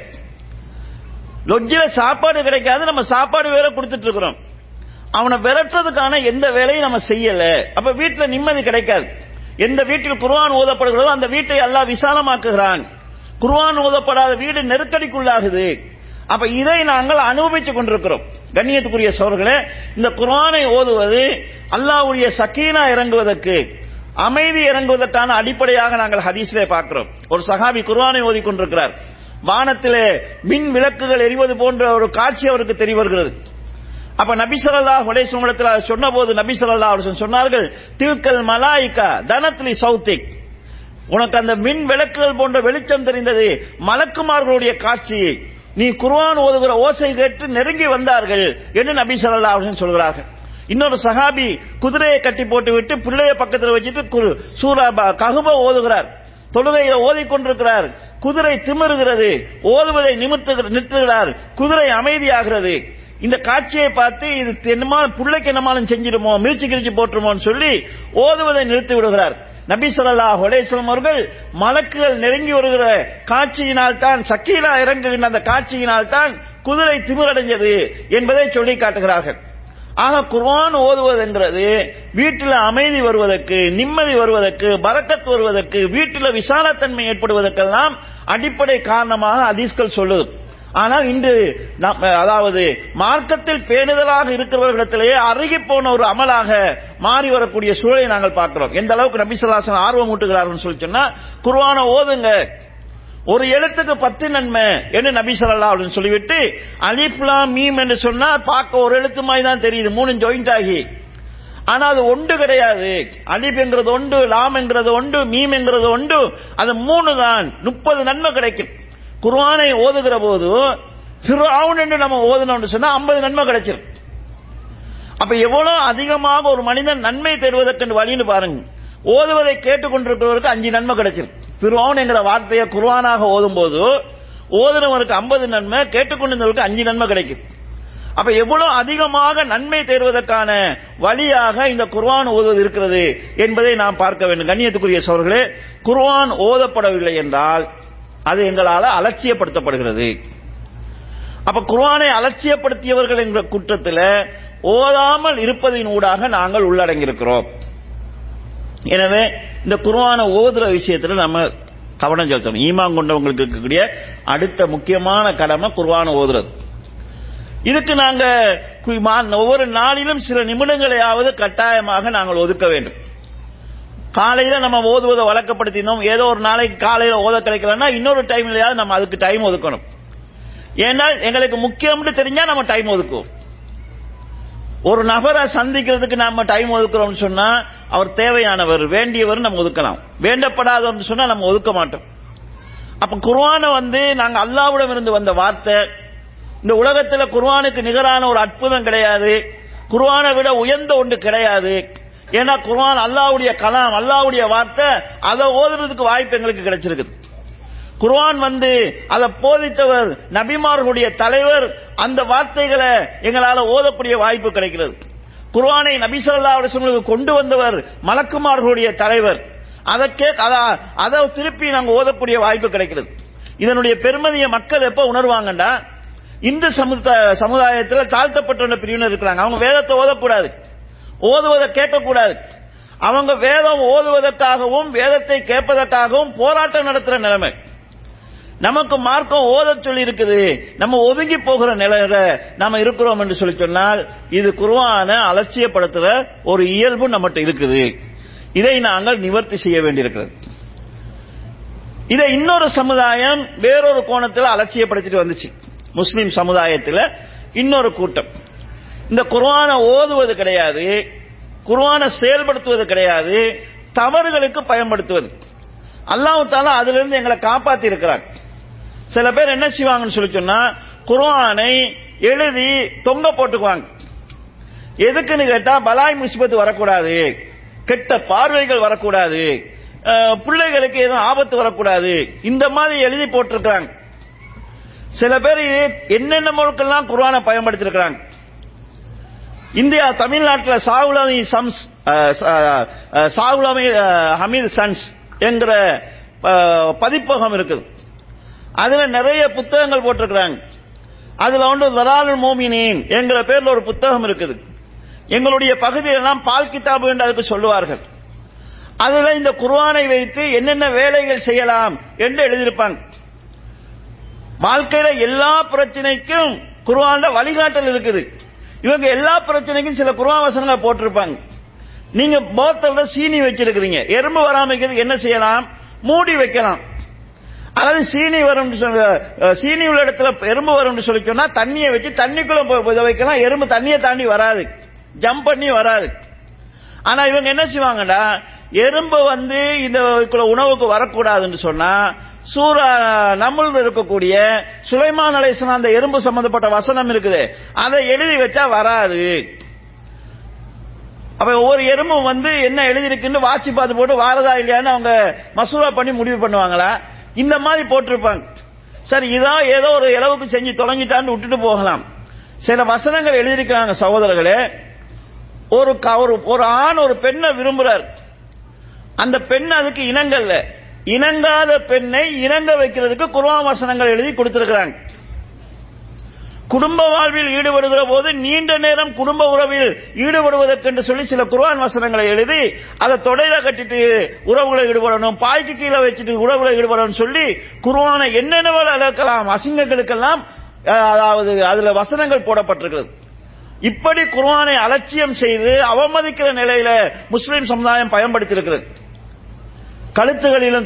லொஜ்ஜில சாப்பாடு கிடைக்காது, நம்ம சாப்பாடு வேற கொடுத்துட்டு இருக்கிறோம். அவனை விரட்டுறதுக்கான எந்த வேலையும் நம்ம செய்யல. அப்ப வீட்டுல நிம்மதி கிடைக்காது. எந்த வீட்டில் குர்ஆன் ஓதப்படுகிறதோ அந்த வீட்டை அல்லாஹ் விசாலமாக்குகிறான். குர்ஆன் ஓதப்படாத வீடு நெருக்கடிக்குள்ளாகுது. அப்ப இதை நாங்கள் அனுபவித்துக் கொண்டிருக்கிறோம். கண்ணியத்துக்குரிய சகோதரர்களே, இந்த குர்ஆனை ஓதுவது அல்லாஹ்வுடைய சக்கீனா இறங்குவதற்கு, அமைதி இறங்குவதற்கான அடிப்படையாக நாங்கள் ஹதீஸிலே பார்க்கிறோம். ஒரு சஹாபி குர்ஆனை ஓதிக் கொண்டிருக்கிறார். வானத்திலே மின் விளக்குகள் எரிவது போன்ற ஒரு காட்சி அவருக்கு தெரிய வருகிறது. அப்ப நபி ஸல்லல்லாஹு அலைஹி வஸல்லம் சொன்னபோது நபி ஸல்லல்லாஹு அலைஹி வஸல்லம் சொன்னார்கள், தில்கல் மலாயிகா தனத்லி சௌத்திக், உனக்கு அந்த மின் விளக்குகள் போன்ற வெளிச்சம் தெரிந்தது மலக்குமார்களுடைய காட்சி, நீ குர்ஆன் ஓதுகிற ஓசை கேட்டு நெருங்கி வந்தார்கள் என்று நபி ஸல்லல்லாஹு அலைஹி வஸல்லம் சொல்கிறார்கள். இன்னொரு சஹாபி குதிரையை கட்டி போட்டு விட்டு பிள்ளைய பக்கத்தில் வச்சுட்டு சூரா கஹ்ஃப ஓதுகிறார். தொழுகையை ஓதிக்கொண்டிருக்கிறார். குதிரை திமிருகிறது, ஓதுவதை நிறுத்துகிறார், குதிரை அமைதியாகிறது. இந்த காட்சியை பார்த்து இது என்னமா பிள்ளைக்கு என்னமாலும் செஞ்சிருமோ, மிதிச்சு கிழிச்சு போட்டுருமோன்னு சொல்லி ஓதுவதை நிறுத்தி விடுகிறார். நபி ஸல்லல்லாஹு அலைஹி வஸல்லம் அவர்கள் மலக்குகள் நெருங்கி வருகிற காட்சியினால் தான், சக்கீனா இறங்குகின்ற அந்த காட்சியினால் தான் குதிரை திமிரடைஞ்சது என்பதை சொல்லி காட்டுகிறார்கள். ஆக குர்ஆன் ஓதுவதென்றது வீட்டில் அமைதி வருவதற்கு, நிம்மதி வருவதற்கு, பரக்கத் வருவதற்கு, வீட்டில் விசாலத்தன்மை ஏற்படுவதற்கெல்லாம் அடிப்படை காரணமாக ஹதீஸ்கள் சொல்லுது. ஆனால் இன்று அதாவது மார்க்கத்தில் பேணுதலாக இருக்கிறவர்களிடத்திலேயே அருகி போன ஒரு அமலாக மாறி வரக்கூடிய சூழலை நாங்கள் பார்க்கிறோம். எந்த அளவுக்கு நபி ஸல்லல்லாஹு அலைஹி வஸல்லம் ஆர்வம் ஊட்டுகிறார்கள் சொல்லி சொன்னா, குர்ஆனை ஓதுங்க, ஒரு எழுத்துக்கு 10 நன்மை என்று நபி ஸல்லல்லாஹு அலைஹி வஸல்லம் சொல்லிவிட்டு, அலிஃப் லாம் மீம் என்று சொன்னா பார்க்க ஒரு எழுத்து மாதிரி தான் தெரியுது, 3 ஜாயிண்ட் ஆகி. ஆனா அது ஒன்று கிடையாது. அலிஃப் என்கிறது ஒன்று, லாம் என்கிறது ஒன்று, மீம் என்கிறது ஒன்று, அது 3 தான். 30 நன்மை கிடைக்கும். குர்ஆனை ஓதுகிற போது ஃபிர்அவுன் என்று நம்ம ஓதுனோம்னு சொன்னா 50 நன்மை கிடைச்சிரும். அப்ப எவ்வளவு அதிகமாக ஒரு மனிதன் நன்மை பெறுவதற்கு வழின்னு பாருங்க. ஓதுவதை கேட்டுக்கொண்டிருக்கிறவருக்கு 5 நன்மை கிடைச்சிரும். ஃபிர்அவுன் என்கிற வார்த்தையை குர்ஆனாக ஓதும் போது ஓதுனவருக்கு 50 நன்மை, கேட்டுக்கொண்டிருந்தவருக்கு 5 நன்மை கிடைக்கும். அப்ப எவ்வளவு அதிகமாக நன்மை தேடுவதற்கான வழியாக இந்த குர்ஆன் ஓதுவது இருக்கிறது என்பதை நாம் பார்க்க வேண்டும். கண்ணியத்துக்குரிய சகோதரர்களே, குர்ஆன் ஓதப்படவில்லை என்றால் அது எங்களால் அலட்சியப்படுத்தப்படுகிறது. அப்ப குர்ஆனை அலட்சியப்படுத்தியவர்கள் என்ற குற்றத்தில் ஓதாமல் இருப்பதின் ஊடாக நாங்கள் உள்ளடங்கியிருக்கிறோம். எனவே இந்த குர்ஆனை ஓதுற விஷயத்தில் நம்ம கவனம் செலுத்தணும். ஈமான் கொண்டவங்களுக்கு இருக்கக்கூடிய அடுத்த முக்கியமான கடமை குர்ஆனை ஓதுறது. இதுக்கு நாங்க ஒவ்வொரு நாளிலும் சில நிமிடங்களையாவது கட்டாயமாக நாங்கள் ஒதுக்க வேண்டும். காலையில நம்ம ஓதுவதை வழக்கப்படுத்தினோம், ஏதோ ஒரு நாளைக்கு காலையில ஓத கிடைக்கலன்னா இன்னொரு டைம்லயாவது நம்ம அதுக்கு டைம் ஒதுக்கணும். ஏன்னால் எங்களுக்கு முக்கியம்னு தெரிஞ்சா நம்ம டைம் ஒதுக்குவோம். ஒரு நபரை சந்திக்கிறதுக்கு நாம டைம் ஒதுக்குறோம்னு சொன்னா அவர் தேவையானவர், வேண்டியவர் நம்ம ஒதுக்கலாம். வேண்டப்படாதவர்னு சொன்னா நம்ம ஒதுக்க மாட்டோம். அப்ப குர்ஆனை நாங்க அல்லாஹ்விடம் இருந்து வந்த வார்த்தை, இந்த உலகத்தில் குர்ஆனுக்கு நிகரான ஒரு அற்புதம் கிடையாது, குர்ஆனை விட உயர்ந்த ஒன்று கிடையாது. ஏன்னா குர்ஆன் அல்லாஹ்வுடைய கலாம், அல்லாஹ்வுடைய வார்த்தை, அதை ஓதுறதுக்கு வாய்ப்பு எங்களுக்கு கிடைச்சிருக்குது. குர்ஆன் வந்து அதை போதித்தவர் நபிமார்களுடைய தலைவர். அந்த வார்த்தைகளை எங்களால ஓதக்கூடிய வாய்ப்பு கிடைக்கிறது. குர்ஆனை நபி ஸல்லல்லாஹு அலைஹி வஸல்லம் கொண்டு வந்தவர் மலக்குமார்களுடைய தலைவர். அதை திருப்பி நாங்க ஓதக்கூடிய வாய்ப்பு கிடைக்கிறது. இதனுடைய பெருமதியை மக்கள் எப்ப உணர்வாங்கண்டா, இந்த சமுதாயத்தில் தாழ்த்தப்பட்ட பிரிவினர் இருக்கிறாங்க. அவங்க வேதத்தை ஓதக்கூடாது, ஓதுவதை கேட்கக்கூடாது. அவங்க வேதம் ஓதுவதற்காகவும் வேதத்தை கேட்பதற்காகவும் போராட்டம் நடத்துற நிலைமை. நமக்கு மார்க்கம் ஓத சொல்லி இருக்குது, நம்ம ஒதுங்கி போகிற நிலையில நாம இருக்கிறோம் என்று சொல்லி சொன்னால் இது குர்ஆனை அலட்சியப்படுத்துற ஒரு இயல்பு நம்மகிட்ட இருக்குது. இதை நாங்கள் நிவர்த்தி செய்ய வேண்டியிருக்கிறது. இதை இன்னொரு சமுதாயம் வேறொரு கோணத்தில் அலட்சியப்படுத்திட்டு வந்துச்சு. முஸ்லிம் சமுதாயத்தில் இன்னொரு கூட்டம் இந்த குர்ஆனை ஓதுவது கிடையாது, குர்ஆனை செயல்படுத்துவது கிடையாது, தவறுகளுக்கு பயன்படுத்துவது. அல்லாஹ் தஆலா அதிலிருந்து எங்களை காப்பாத்தி இருக்கிறார். சில பேர் என்ன செய்வாங்கன்னு சொல்லி சொன்னா, குர்ஆனை எழுதி தொங்க போட்டுக்குவாங்க. எதுக்குன்னு கேட்டா, பலாய் முஸ்பத்து வரக்கூடாது, கெட்ட பார்வைகள் வரக்கூடாது, பிள்ளைகளுக்கு எதுவும் ஆபத்து வரக்கூடாது, இந்த மாதிரி எழுதி போட்டிருக்கிறாங்க. சில பேர் என்னென்ன முழுக்கெல்லாம் குர்ஆனை பயன்படுத்திருக்கிறாங்க. இந்தியா தமிழ்நாட்டில் சாகுலமி ஹமீத் சன்ஸ் என்கிற பதிப்பகம் இருக்குது. அதுல நிறைய புத்தகங்கள் போட்டிருக்கிறாங்க. அதுல ஒன்று தலாலுல் மோமினீன் என்கிற பேர்ல ஒரு புத்தகம் இருக்குது. எங்களுடைய பகுதியெல்லாம் பால் கிதாபு என்று அதுக்கு சொல்லுவார்கள். அதுல இந்த குர்ஆனை வைத்து என்னென்ன வேலைகள் செய்யலாம் என்று எழுதியிருப்பாங்க. வாழ்க்கையில எல்லா பிரச்சனைக்கும் குர்ஆன்ல வழிகாட்டல் இருக்குது. இவங்க எல்லா பிரச்சனைக்கும் சில குர்ஆன் வசனங்களை போட்டிருப்பாங்க. நீங்க போத்தல்ல சீனி வச்சிருக்கிறீங்க, எறும்பு வராமைக்கிறதுக்கு என்ன செய்யலாம்? மூடி வைக்கலாம். அதாவது சீனி வரும், சீனி உள்ள இடத்துல எறும்பு வரும் சொல்லி சொன்னா தண்ணியை வச்சு தண்ணிக்குள்ள வைக்கலாம். எறும்பு தண்ணியை தாண்டி வராது, ஜம்ப் பண்ணி வராது. ஆனா இவங்க என்ன செய்வாங்கடா, எறும்பு வந்து இந்த உணவுக்கு வரக்கூடாதுன்னு சொன்னா சூரா நம்ல் இருக்கக்கூடிய சுலைமான் அலைஹிஸ்ஸலாம் அந்த எறும்பு சம்பந்தப்பட்ட வசனம் இருக்குது, அதை எழுதி வச்சா வராது. அப்ப ஒவ்வொரு எறும்பும் வந்து என்ன எழுதி இருக்குன்னு வாட்சி பார்த்து போட்டு வாரதா இல்லையான்னு அவங்க மசூரா பண்ணி முடிவு பண்ணுவாங்களா? இந்த மாதிரி போட்டிருப்பாங்க. சரி, இதான் ஏதோ ஒரு இளவுக்கு செஞ்சு தொலைஞ்சிட்டான்னு விட்டுட்டு போகலாம். சில வசனங்கள் எழுதியிருக்கிறாங்க சகோதரர்களே. ஒரு ஆண் ஒரு பெண்ணை விரும்புறார், அந்த பெண் அதுக்கு இணங்கல்ல, இணங்காத பெண்ணை இணங்க வைக்கிறதுக்கு குர்ஆன் வசனங்கள் எழுதி கொடுத்திருக்கிறாங்க. குடும்ப வாழ்வில் ஈடுபடுகிற போது நீண்ட நேரம் குடும்ப உறவில் ஈடுபடுவதற்கு என்று சொல்லி சில குர்ஆன் வசனங்களை எழுதி அதை தொடையில கட்டிட்டு உறவுகளை ஈடுபடணும், பாய்க்கு கீழே வச்சுட்டு உறவுகளை ஈடுபடணும் சொல்லி குர்ஆனை என்னென்ன அளக்கலாம் அசிங்கங்களுக்கெல்லாம் அதாவது அதுல வசனங்கள் போடப்பட்டிருக்கிறது. இப்படி குர்ஆனை அலட்சியம் செய்து அவமதிக்கிற நிலையில முஸ்லிம் சமுதாயம் பயன்படுத்தியிருக்கிறது. கழுத்துகளிலும்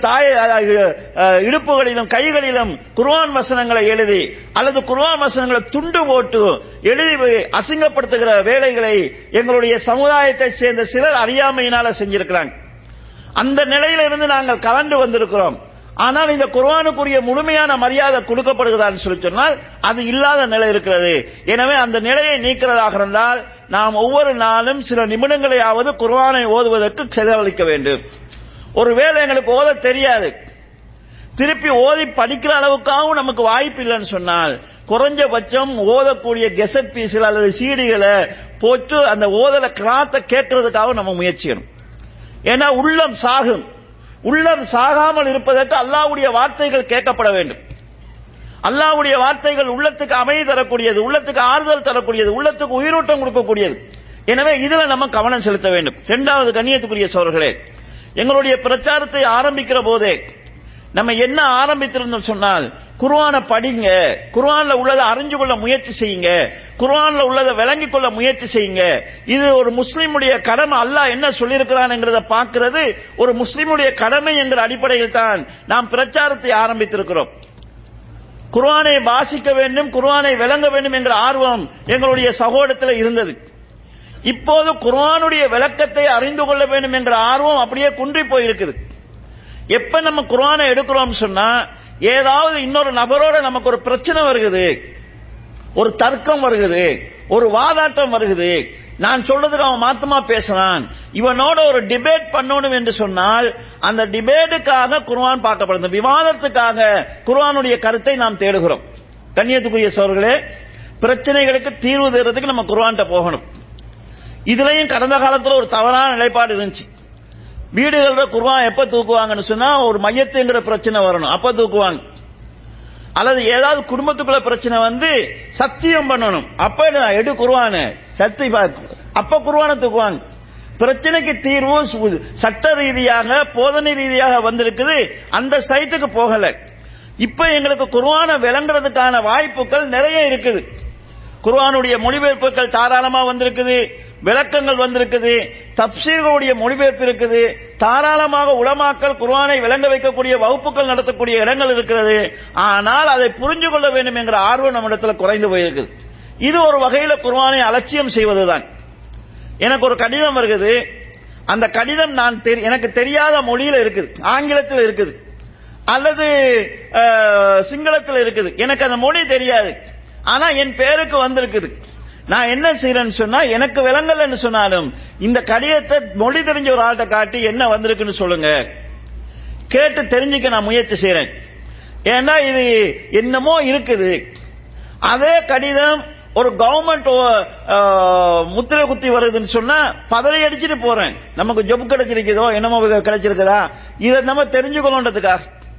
இடுப்புகளிலும் கைகளிலும் குர்ஆன் வசனங்களை எழுதி அல்லது குர்ஆன் வசனங்களை துண்டு போட்டு எழுதி அசிங்கப்படுத்துகிற வேலைகளை எங்களுடைய சமுதாயத்தை சேர்ந்த சிலர் அறியாமையினால செஞ்சிருக்கிறாங்க. அந்த நிலையில இருந்து நாங்கள் கலந்து வந்திருக்கிறோம். ஆனால் இந்த குர்ஆனுக்குரிய முழுமையான மரியாதை கொடுக்கப்படுகிறதான்னு சொல்லி சொன்னால் அது இல்லாத நிலை இருக்கிறது. எனவே அந்த நிலையை நீக்கிறதாக இருந்தால் நாம் ஒவ்வொரு நாளும் சில நிமிடங்களையாவது குர்ஆனை ஓதுவதற்கு செலவழிக்க வேண்டும். ஒருவேளை எங்களுக்கு ஓத தெரியாது, திருப்பி ஓதி படிக்கிற அளவுக்காகவும் நமக்கு வாய்ப்பு இல்லைன்னு சொன்னால் குறைஞ்சபட்சம் ஓதக்கூடிய கெசட் பீஸ்கள் அல்லது சீடிகளை போட்டு அந்த ஓதல கிராத்தை கேட்கறதுக்காக நம்ம முயற்சிக்கணும். ஏன்னா உள்ளம் சாகும். உள்ளம் சாகாமல் இருப்பதற்கு அல்லாஹ்வுடைய வார்த்தைகள் கேட்கப்பட வேண்டும். அல்லாஹ்வுடைய வார்த்தைகள் உள்ளத்துக்கு அமைதி தரக்கூடியது, உள்ளத்துக்கு ஆறுதல் தரக்கூடியது, உள்ளத்துக்கு உயிரோட்டம் கொடுக்கக்கூடியது. எனவே இதுல நம்ம கவனம் செலுத்த வேண்டும். இரண்டாவது, கண்ணியத்துக்குரிய சகோதரர்களே, எங்களுடைய பிரச்சாரத்தை ஆரம்பிக்கிற போதே நம்ம என்ன ஆரம்பித்திருந்தோம் சொன்னால், குர்ஆனை படிங்க, குர்ஆன்ல உள்ளதை அறிஞ்சு கொள்ள முயற்சி செய்யுங்க, குர்ஆன்ல உள்ளதை விளங்கிக் கொள்ள முயற்சி செய்யுங்க. இது ஒரு முஸ்லிமுடைய கடமை. அல்லாஹ் என்ன சொல்லியிருக்கிறான்ங்கிறத பார்க்கிறது ஒரு முஸ்லிமுடைய கடமை என்கிற அடிப்படையில் தான் நாம் பிரச்சாரத்தை ஆரம்பித்திருக்கிறோம். குர்ஆனை வாசிக்க வேண்டும், குர்ஆனை விளங்க வேண்டும் என்கிற ஆர்வம் எங்களுடைய சகோதரத்தில் இருந்தது. இப்போது குர்ஆனுடைய விளக்கத்தை அறிந்து கொள்ள வேண்டும் என்ற ஆர்வம் அப்படியே குன்றி போயிருக்குது. எப்ப நம்ம குர்ஆனை எடுக்கிறோம் சொன்னா ஏதாவது இன்னொரு நபரோட நமக்கு ஒரு பிரச்சனை வருகிறது, ஒரு தர்க்கம் வருகிறது, ஒரு வாதாட்டம் வருகிறது, நான் சொல்றதுக்கு அவன் மாத்தமா பேசுறான், இவனோட ஒரு டிபேட் பண்ணணும் என்று சொன்னால் அந்த டிபேட்டுக்காக குர்ஆன் பார்க்கப்படுது, விவாதத்துக்காக குர்ஆனுடைய கருத்தை நாம் தேடுகிறோம். கண்ணியத்துக்குரிய சகோதரர்களே, பிரச்சனைகளுக்கு தீர்வு தேடுறதுக்கு நம்ம குர்ஆன்ட்ட போகணும். இதுலயும் கடந்த காலத்துல ஒரு தவறான நிலைப்பாடு இருந்துச்சு. வீடுகள குர்ஆன் எப்ப தூக்குவாங்கன்னு சொன்னா ஒரு மையத்துங்கிற பிரச்சனை வரணும் அப்ப தூக்குவாங்க, அல்லது ஏதாவது குடும்பத்துக்குள்ள பிரச்சனை வந்து சத்தியம் பண்ணணும் அப்ப எடு குர்ஆன சத்தி அப்ப குர்ஆன தூக்குவாங்க. பிரச்சனைக்கு தீர்வு சட்ட ரீதியாக போதனை ரீதியாக வந்திருக்குது, அந்த சைட்டுக்கு போகல. இப்ப எங்களுக்கு குர்ஆன விளங்குறதுக்கான வாய்ப்புகள் நிறைய இருக்குது. குர்ஆனுடைய மொழிபெயர்ப்புகள் தாராளமா வந்திருக்குது, விளக்கங்கள் வந்திருக்குது, தப்சீர்களுடைய மொழிபெயர்ப்பு இருக்குது, தாராளமாக உலமாக்கள் குர்ஆனை விளங்க வைக்கக்கூடிய வகுப்புகள் நடத்தக்கூடிய இடங்கள் இருக்கிறது. ஆனால் அதை புரிஞ்சு கொள்ள வேண்டும் என்கிற ஆர்வம் நம்மிடத்தில் குறைந்து போயிருக்குது. இது ஒரு வகையில் குர்ஆனை அலட்சியம் செய்வதுதான். எனக்கு ஒரு கடிதம் வருகிறது, அந்த கடிதம் எனக்கு தெரியாத மொழியில இருக்குது, ஆங்கிலத்தில் இருக்குது அல்லது சிங்களத்தில் இருக்குது, எனக்கு அந்த மொழி தெரியாது, ஆனா என் பேருக்கு வந்திருக்குது. நான் என்ன செய்யறேன்னு சொன்னா, எனக்கு விளங்கலன்னு சொன்னாலும் இந்த கடிதத்தை மொழி தெரிஞ்ச ஒரு ஆள்கிட்ட காட்டி என்ன வந்திருக்குன்னு சொல்லுங்க, கேட்டு தெரிஞ்சுக்க நான் முயற்சி செய்யறேன். ஏன்னா இது என்னமோ இருக்குது. அதே கடிதம் ஒரு கவர்மெண்ட் முத்திரை குத்தி வருதுன்னு சொன்னா பதவி அடிச்சுட்டு போறேன், நமக்கு ஜொப் கிடைச்சிருக்குதோ என்னமோ கிடைச்சிருக்குதா இதை நம்ம தெரிஞ்சுக்கணுன்றதுக்காக.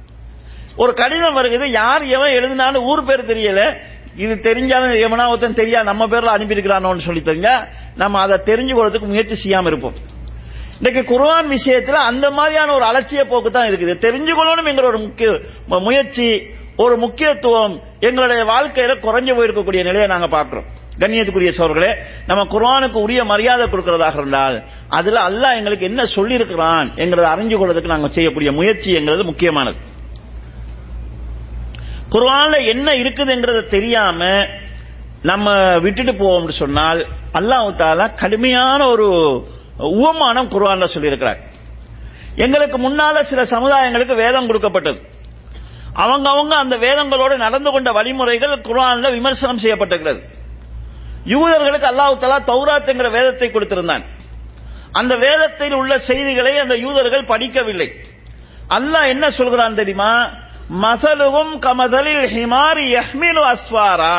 ஒரு கடிதம் வருகிறது, யார் எவன் எழுதினான்னு ஊர் பேர் தெரியல, இது தெரிஞ்சாலும் எவனா ஒருத்தன் தெரியா நம்ம பேர்ல அனுப்பியிருக்கிறானோன்னு சொல்லி தெரிஞ்சா நம்ம அதை தெரிஞ்சுக்கிறதுக்கு முயற்சி செய்யாம இருப்போம். இன்னைக்கு குர்ஆன் விஷயத்துல அந்த மாதிரியான ஒரு அலட்சிய போக்கு தான் இருக்குது. தெரிஞ்சுக்கொள்ளணும் என்கிற ஒரு முயற்சி, ஒரு முக்கியத்துவம் எங்களுடைய வாழ்க்கையில குறைஞ்சு போயிருக்கக்கூடிய நிலையை நாங்க பார்க்கிறோம். கண்ணியத்துக்குரிய சகோதரர்களே, நம்ம குர்ஆனுக்கு உரிய மரியாதை கொடுக்கிறதாக இருந்தால் அதுல அல்லாஹ் எங்களுக்கு என்ன சொல்லி இருக்கிறான் என்கிறத அறிஞ்சு கொள்வதற்கு நாங்க செய்யக்கூடிய முயற்சி என்கிறது முக்கியமானது. குர்ஆன்ல என்ன இருக்குதுங்கிறத தெரியாம நம்ம விட்டுட்டு போவோம் சொன்னால் அல்லாஹ் தஆலா கடுமையான ஒரு உவமானம் குர்ஆன்ல சொல்லி இருக்கிறார். எங்களுக்கு முன்னால சில சமுதாயங்களுக்கு வேதம் கொடுக்கப்பட்டது, அவங்க அந்த வேதங்களோடு நடந்து கொண்ட வழிமுறைகள் குர்ஆன்ல விமர்சனம் செய்யப்பட்டிருக்கிறது. யூதர்களுக்கு அல்லாஹ் தஆலா தௌராத் என்கிற வேதத்தை கொடுத்திருந்தான். அந்த வேதத்தில் உள்ள செய்திகளை அந்த யூதர்கள் படிக்கவில்லை. அல்லாஹ் என்ன சொல்கிறான் தெரியுமா? மஸலுஹும் கமஸலில் ஹிமாரி யஹ்மிலு அஸ்வாரா.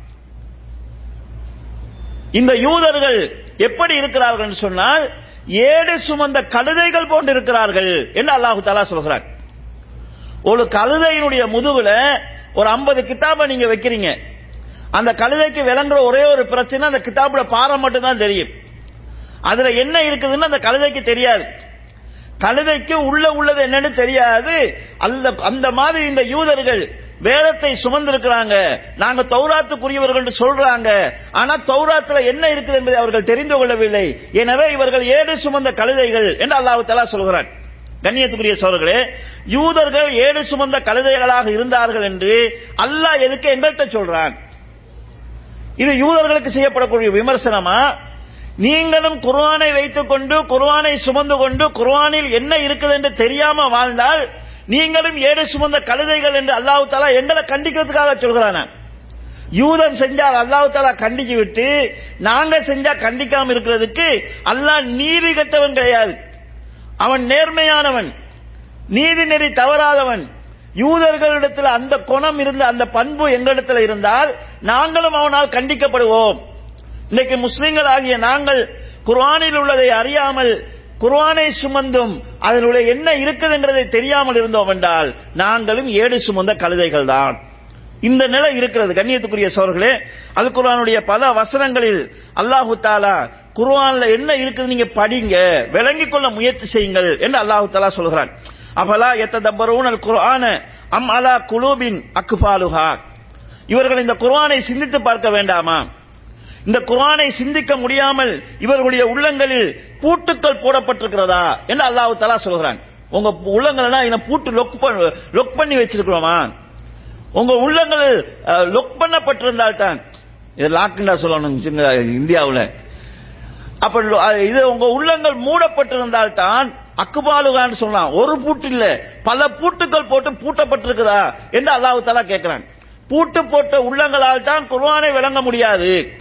இந்த யூதர்கள் எப்படி இருக்கிறார்கள் என்று சொன்னால் ஏடு சுமந்த கழுதைகள் போன்று இருக்கிறார்கள் என்று அல்லாஹ் தஆலா சொல்கிறார். ஒரு கழுதையினுடைய முதுகுல ஒரு 50 கிதாபை நீங்க வைக்கிறீங்க, அந்த கழுதைக்கு விளங்குற ஒரே ஒரு பிரச்சனை அந்த கிதாபுல பாரம் மட்டும் தான் தெரியும், அதுல என்ன இருக்குதுன்னு அந்த கழுதைக்கு தெரியாது, கழுதைக்கு உள்ளது என்னன்னு தெரியாது. அந்த மாதிரி இந்த யூதர்கள் வேதத்தை சுமந்திருக்கிறாங்க, நாங்க தௌராத்துக்குரியவர்கள் சொல்றாங்க, ஆனா தௌராத்துல என்ன இருக்குது என்பதை அவர்கள் தெரிந்து கொள்ளவில்லை, எனவே இவர்கள் ஏடு சுமந்த கழுதைகள் என்று அல்லாஹ் தஆலா சொல்கிறான். கண்ணியத்துக்குரிய சகோதரர்களே, யூதர்கள் ஏடு சுமந்த கழுதைகளாக இருந்தார்கள் என்று அல்லாஹ் எதுக்கு எங்கள்கிட்ட சொல்றான்? இது யூதர்களுக்கு செய்யப்படக்கூடிய விமர்சனமா? நீங்களும் குர்ஆனை வைத்துக் கொண்டு குர்ஆனை சுமந்து கொண்டு குர்ஆனில் என்ன இருக்குது என்று தெரியாம வாழ்ந்தால் நீங்களும் ஏடு சுமந்த கழுதைகள் என்று அல்லாஹ் தஆலா எங்களை கண்டிக்கிறதுக்காக சொல்கிறானா? யூதன் செஞ்சால் அல்லாஹ் தஆலா கண்டிச்சு விட்டு நாங்க செஞ்சா கண்டிக்காம இருக்கிறதுக்கு அல்லாஹ் நீதி கெட்டவன் கிடையாது, அவன் நேர்மையானவன், நீதி நெறி தவறாதவன். யூதர்களிடத்தில் அந்த குணம் இருந்த அந்த பண்பு எங்களிடத்தில் இருந்தால் நாங்களும் அவனால் கண்டிக்கப்படுவோம். இன்னைக்கு முஸ்லிம்கள் ஆகிய நாங்கள் குர்ஆனில் உள்ளதை அறியாமல் குர்ஆனை சுமந்தும் அதனுடைய என்ன இருக்குதுங்கிறதை தெரியாமல் இருந்தோம் என்றால் நாங்களும் ஏடு சுமந்த கழுதைகள் தான். இந்த நிலை இருக்கிறது. கண்ணியத்துக்குரிய சகோதரர்களே, அல் குர்ஆனுடைய பல வசனங்களில் அல்லாஹ் தஆலா குர்ஆன்ல என்ன இருக்குது நீங்க படிங்க, விளங்கிக் கொள்ள முயற்சி செய்யுங்கள் என்று அல்லாஹ் தஆலா சொல்கிறான். அஃபலா யததப்பரூனல் குர்ஆன அம் அலா குலூபின் அக்ஃபாலுஹா. இவர்கள் இந்த குர்ஆனை சிந்தித்து பார்க்க வேண்டாமா? இந்த குர்ஆனை சிந்திக்க முடியாமல் இவர்களுடைய உள்ளங்களில் பூட்டுக்கள் போடப்பட்டிருக்கிறதா என்று அல்லாஹ் தஆலா சொல்கிறான். உங்க உள்ளங்களா என்ன பூட்டு லொக் பண்ணி வச்சிருக்கிறோமா? உங்க உள்ளங்கள் லொக் பண்ணப்பட்டிருந்தால் தான், இது லாக்டா சொல்லணும் இந்தியாவில், அப்ப இது உங்க உள்ளங்கள் மூடப்பட்டிருந்தால் தான் அக்குபாலுகான்னு சொல்லலாம். ஒரு பூட்டு இல்ல, பல பூட்டுக்கள் போட்டு பூட்டப்பட்டிருக்கிறதா என்று அல்லாஹ் தஆலா கேட்கிறான். பூட்டு போட்ட உள்ளங்களால் தான் குர்ஆனை விளங்க முடியாது.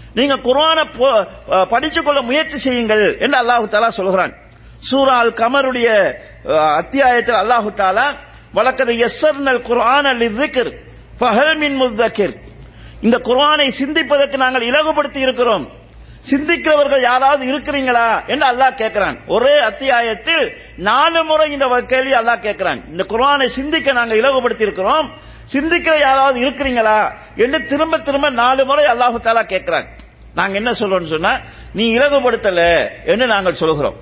நீங்க குர்ஆனை படிச்சுக்கொள்ள முயற்சி செய்யுங்கள் என்று அல்லாஹு தஆலா சொல்கிறான். சூரா அல் கமருடைய அத்தியாயத்தில் அல்லாஹு தஆலா வலக்கத் யஸ்ஸர்னல் குர்ஆன லிذிக்ர் ஃபஹல் மின் முதக்கிர், இந்த குர்ஆனை சிந்திப்பதற்கு நாங்கள் இலகுபடுத்தி இருக்கிறோம், சிந்திக்கிறவர்கள் யாராவது இருக்கிறீங்களா என்று அல்லாஹ் கேட்கிறான். ஒரே அத்தியாயத்தில் 4 முறை இந்த கேள்வி அல்லாஹ் கேட்கிறான். இந்த குர்ஆனை சிந்திக்க நாங்கள் இலகுபடுத்தி இருக்கிறோம், சிந்திக்கிற யாராவது இருக்கிறீங்களா என்று திரும்ப திரும்ப 4 முறை அல்லாஹு தஆலா கேட்கிறான். நாங்க என்ன சொல்றோம்னு சொன்னா, நீ இலகுபடுத்தல என்று நாங்கள் சொல்கிறோம்,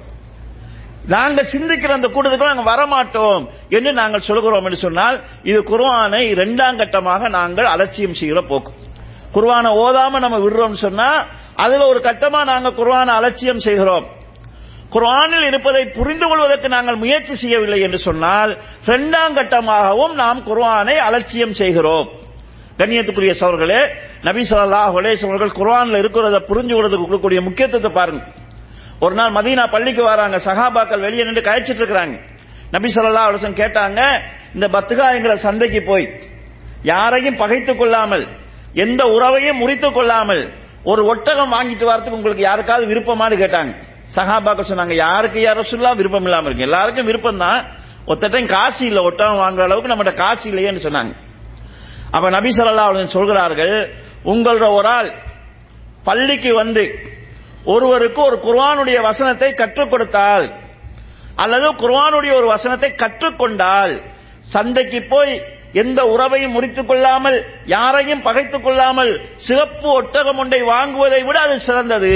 நாங்க சிந்திக்கிற அந்த கூட்டத்துக்கு நாங்கள் வரமாட்டோம் என்று நாங்கள் சொல்கிறோம் என்று சொன்னால், இது குர்ஆனை 2ஆம் கட்டமாக நாங்கள் அலட்சியம் செய்கிற போக்கு. குர்ஆனை ஓதாம நம்ம விடுறோம் சொன்னா அதுல ஒரு கட்டமா நாங்க குர்ஆனை அலட்சியம் செய்கிறோம். குர்ஆனில் இருப்பதை புரிந்து கொள்வதற்கு நாங்கள் முயற்சி செய்யவில்லை என்று சொன்னால் 2ஆம் கட்டமாகவும் நாம் குர்ஆனை அலட்சியம் செய்கிறோம். கண்ணியத்துக்குரிய சகோதரர்களே, நபி ஸல்லல்லாஹு அலைஹி வஸல்லம் அவர்கள் குர்ஆன்ல இருக்கிறத புரிஞ்சு கொள்வதற்கு கொடுக்கக்கூடிய முக்கியத்துவத்தை பாருங்க. ஒரு நாள் மதீனா பள்ளிக்கு வராங்க, சஹாபாக்கள் வெளியே நின்று கழிச்சிட்டு இருக்காங்க. நபி ஸல்லல்லாஹு அலைஹி வஸல்லம் கேட்டாங்க, இந்த பத்கா என்கிற சந்தைக்கு போய் யாரையும் பகைத்துக் கொள்ளாமல், எந்த உறவையும் முறித்துக் கொள்ளாமல் ஒரு ஒட்டகம் வாங்கிட்டு வரதுக்கு உங்களுக்கு யாருக்காவது விருப்பமானு கேட்டாங்க. சஹாபாக்கள் சொன்னாங்க, யாருக்கு யா ரசூலுல்லாஹ் விருப்பம் இல்லாம இருக்கு, எல்லாருக்கும் விருப்பம் தான், ஒத்தட்டையும் காசு இல்ல, ஒட்டகம் வாங்குற அளவுக்கு நம்மகிட்ட காசு இல்லையேன்னு சொன்னாங்க. அப்ப நபி ஸல்லல்லாஹு அலைஹி வஸல்லம் சொல்கிறார்கள், உங்களோட ஒரு ஆள் பள்ளிக்கு வந்து ஒருவருக்கு ஒரு குர்ஆனுடைய வசனத்தை கற்றுக் கொடுத்தால் அல்லது குர்ஆனுடைய ஒரு வசனத்தை கற்றுக்கொண்டால், சந்தைக்கு போய் எந்த உறவையும் முறித்துக் கொள்ளாமல், யாரையும் பகைத்துக் கொள்ளாமல் சிவப்பு ஒட்டகம் ஒன்றை வாங்குவதை விட அது சிறந்தது.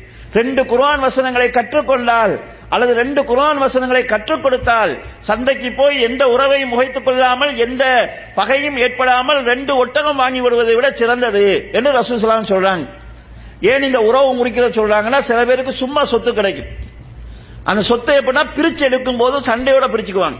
2 குர்ஆன் வசனங்களை கற்றுக்கொண்டால் அல்லது 2 குர்ஆன் வசனங்களை கற்றுக் கொடுத்தால், சந்தைக்கு போய் எந்த உறவையும் முகைத்துக் கொள்ளாமல், எந்த பகையும் ஏற்படாமல் 2 ஒட்டகம் வாங்கி விடுவதை விட சிறந்தது என்று ரசூல் ஸல்லல்லாஹு அலைஹி வஸல்லம் சொல்றாங்க. ஏன் இந்த உறவு முறிக்கிறத சொல்றாங்கன்னா, சில பேருக்கு சும்மா சொத்து கிடைக்கும், அந்த சொத்தை எப்படின்னா பிரிச்சு எடுக்கும் போது சண்டையோட பிரிச்சுக்குவாங்க.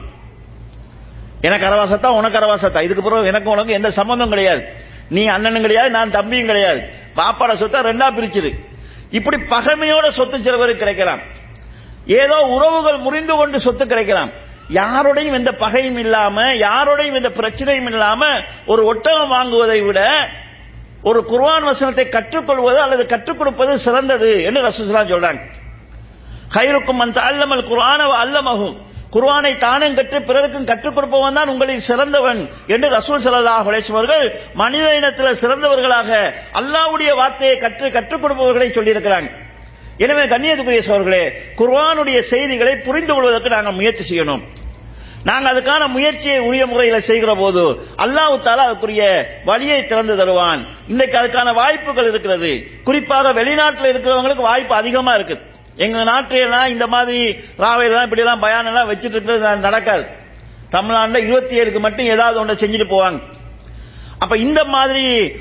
எனக்கு அரவாசத்தா உனக்கு அரவாசத்தா, இதுக்கு பிறகு எனக்கு உனக்கு எந்த சம்பந்தம் கிடையாது, நீ அண்ணனும் கிடையாது நான் தம்பியும் கிடையாது, பாப்பாட சொத்தை 2ஆ பிரிச்சிரு. இப்படி பகைமையோட சொத்து சில பேருக்கு கிடைக்கலாம், ஏதோ உறவுகள் முறிந்து கொண்டு சொத்து கிடைக்கலாம். யாரோடையும் எந்த பகையும் இல்லாம, யாரோடையும் எந்த பிரச்சனையும் இல்லாம ஒரு ஒட்டகம் வாங்குவதை விட ஒரு குர்ஆன் வசனத்தை கற்றுக்கொள்வது அல்லது கற்றுக் கொடுப்பது சிறந்தது என்று ரசூல் ஸல்லல்லாஹு அலைஹி வஸல்லம் சொல்றாங்க. கைருக்கும் மன் தஅல்லமல் குர்ஆன வ அல்லமஹு, குர்ஆனை தானும் கற்று பிறருக்கும் கற்றுக் கொடுப்பவன் தான் உங்களில் சிறந்தவன் என்று ரசூல் ஸல்லல்லாஹு அலைஹி வஸல்லம் அவர்கள் மனித இனத்தில் சிறந்தவர்களாக அல்லாஹ்வுடைய வார்த்தையை கற்றுக் கொடுப்பவர்களை சொல்லியிருக்கிறாங்க. எனவே கண்ணியத்துக்குரிய சகோதரர்களே, குர்ஆனுடைய செய்திகளை புரிந்து கொள்வதற்கு நாங்கள் முயற்சி செய்யணும். நாங்கள் அதுக்கான முயற்சியை உரிய முறையில் செய்கிற போது அல்லாஹ் தஆலா அதுக்குரிய வழியை திறந்து தருவான். இன்னைக்கு அதுக்கான வாய்ப்புகள் இருக்கிறது. குறிப்பாக வெளிநாட்டில் இருக்கிறவங்களுக்கு வாய்ப்பு அதிகமா இருக்குது. எங்க நாட்டிலாம் இந்த மாதிரி ராவையெல்லாம் இப்படி எல்லாம் பயான் எல்லாம் வச்சிட்டு இருக்கிறது நடக்காது. தமிழ்நாட்டில் 27க்கு மட்டும் ஏதாவது ஒன்றை செஞ்சுட்டு போவாங்க. அப்ப இந்த மாதிரி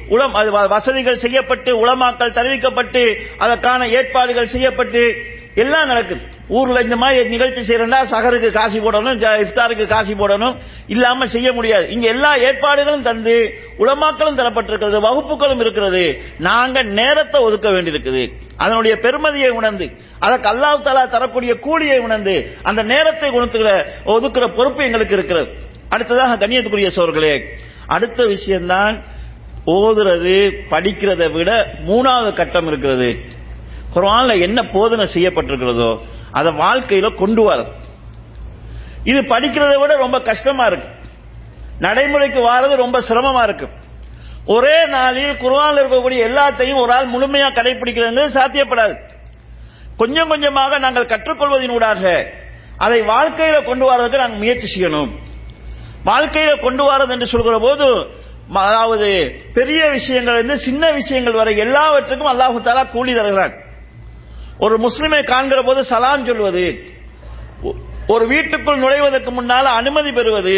வசதிகள் செய்யப்பட்டு, உலமாக்கள் தெரிவிக்கப்பட்டு, அதற்கான ஏற்பாடுகள் செய்யப்பட்டு எல்லாம் நடக்குது. ஊர்ல இந்த மாதிரி நிகழ்ச்சி செய்யறா சகருக்கு காசி போடணும், இஃப்தாருக்கு காசி போடணும், இல்லாம செய்ய முடியாது. இங்க எல்லா ஏற்பாடுகளும் தந்து உலமாக்களும் தரப்பட்டிருக்கிறது, வகுப்புகளும் இருக்கிறது. நாங்க நேரத்தை ஒதுக்க வேண்டியிருக்குது. அதனுடைய பெருமதியை உணர்ந்து, அதற்கு அல்லாஹ் தஆலா தரக்கூடிய கூலியை உணர்ந்து அந்த நேரத்தை ஒதுக்குற பொறுப்பு எங்களுக்கு இருக்கிறது. அடுத்ததாக கண்ணியத்துக்குரிய சகோதரர்களே, அடுத்த விஷயம்தான் ஓதுறது படிக்கிறதை விட 3வது கட்டம் இருக்கிறது. குர்ஆன்ல என்ன போதனை செய்யப்பட்டிருக்கிறதோ அதை வாழ்க்கையில கொண்டு வரது. இது படிக்கிறதை விட ரொம்ப கஷ்டமா இருக்கு, நடைமுறைக்கு வாரது ரொம்ப சிரமமா இருக்கு. ஒரே நாளில் குர்ஆன்ல இருக்கக்கூடிய எல்லாத்தையும் ஒரு ஆள் முழுமையா கடைபிடிக்கிறது சாத்தியப்படாது. கொஞ்சம் கொஞ்சமாக நாங்கள் கற்றுக்கொள்வதனூடாக அதை வாழ்க்கையில கொண்டு வரதுக்கு நாங்கள் முயற்சி செய்யணும். வாழ்க்கையில கொண்டு வரது என்று சொல்கிற போது, அதாவது பெரிய விஷயங்கள் இருந்து சின்ன விஷயங்கள் வரை எல்லாவற்றுக்கும் அல்லாஹ் தஆலா கூலி தருகிறான். ஒரு முஸ்லிமை காண்கிற போது சலாம் சொல்வது, ஒரு வீட்டுக்குள் நுழைவதற்கு முன்னால அனுமதி பெறுவது,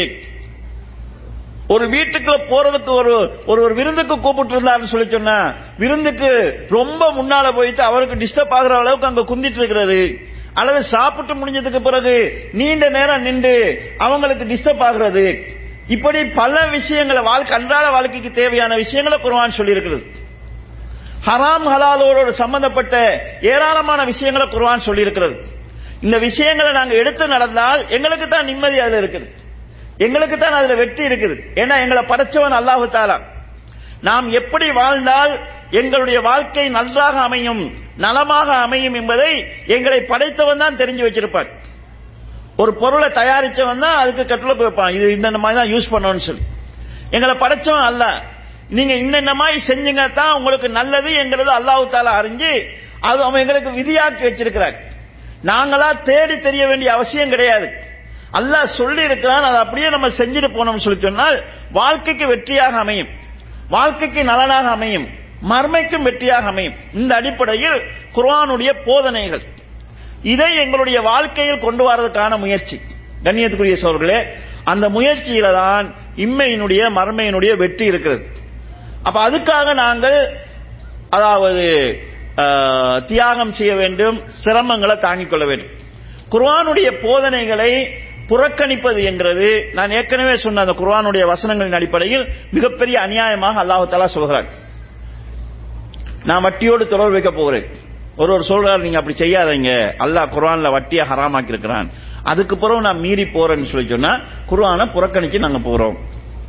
ஒரு வீட்டுக்குள்ள போறதுக்கு ஒரு விருந்துக்கு கூப்பிட்டு இருந்தாருன்னு சொல்லி சொன்னா விருந்துக்கு ரொம்ப முன்னால போயிட்டு அவருக்கு டிஸ்டர்ப் ஆகிற அளவுக்கு அங்க குந்திட்டு இருக்கிறது, அல்லது சாப்பிட்டு முடிஞ்சதுக்கு பிறகு நீண்ட நேரம் நின்று அவங்களுக்கு டிஸ்டர்ப் ஆகிறது, இப்படி பல விஷயங்களை அன்றாட வாழ்க்கைக்கு தேவையான விஷயங்களை குர்ஆன் சொல்லி இருக்கிறது. ஹராம் ஹலாலோடு சம்பந்தப்பட்ட ஏராளமான விஷயங்களை குர்ஆன் சொல்லி இருக்கிறது. இந்த விஷயங்களை நாங்க எடுத்து நடந்தால் எங்களுக்கு தான் நிம்மதி அதுல இருக்குது, எங்களுக்கு தான் அதுல வெற்றி இருக்குது. ஏன்னா எங்களை படைச்சவன் அல்லாஹ் தஆலா. நாம் எப்படி வாழ்ந்தால் எங்களுடைய வாழ்க்கை நன்றாக அமையும், நலமாக அமையும் என்பதை எங்களை படைத்தவன் தான் தெரிஞ்சு வச்சிருப்பான். ஒரு பொருளை தயாரிச்சவன் தான் அதுக்கு கட்டளை வைப்பான், இது இந்த மாதிரி தான் யூஸ் பண்ணணும்னு சொல்லி. எங்களை படைச்சவன் அல்ல, நீங்க இந்த மாதிரி செஞ்சீங்க தான் உங்களுக்கு நல்லது என்கிறது அல்லாஹ் தஆலா அறிஞ்சு அது அவன் எங்களுக்கு விதியாக்கி வச்சிருக்கிறார். நாங்களா தேடி தெரிய வேண்டிய அவசியம் கிடையாது. அல்லாஹ் சொல்லி இருக்கிறான், அதை அப்படியே நம்ம செஞ்சுட்டு போனோம்னு சொல்லி சொன்னால் வாழ்க்கைக்கு வெற்றியாக அமையும், வாழ்க்கைக்கு நலனாக அமையும், மர்மைக்கும் வெற்றியாக அமையும். இந்த அடிப்படையில் குர்ஆனுடைய போதனைகள் இதை எங்களுடைய வாழ்க்கையில் கொண்டு வரதுக்கான முயற்சி. கண்ணியத்துக்குரிய சகோதரர்களே, அந்த முயற்சியில தான் இம்மையினுடைய மர்மையினுடைய வெற்றி இருக்கிறது. அப்ப அதுக்காக நாங்கள் அதாவது தியாகம் செய்ய வேண்டும், சிரமங்களை தாங்கிக் கொள்ள வேண்டும். குர்ஆனுடைய போதனைகளை புறக்கணிப்பது என்கிறது நான் ஏற்கனவே சொன்ன அந்த குர்ஆனுடைய வசனங்களின் அடிப்படையில் மிகப்பெரிய அநியாயமாக அல்லாஹ் தஆலா சொல்கிறார். நான் வட்டியோடு தொடர்பு வைக்க போகிறேன். ஒருவர் சொல்றாரு, நீங்க அப்படி செய்யாதீங்க, அல்லாஹ் குர்ஆன்ல வட்டியை ஹராமாக்கி இருக்கிறான், அதுக்கு பிறகு நான் மீறி போறேன்னு சொல்லி சொன்னா குர்ஆனை புறக்கணிச்சு நாங்க போறோம்.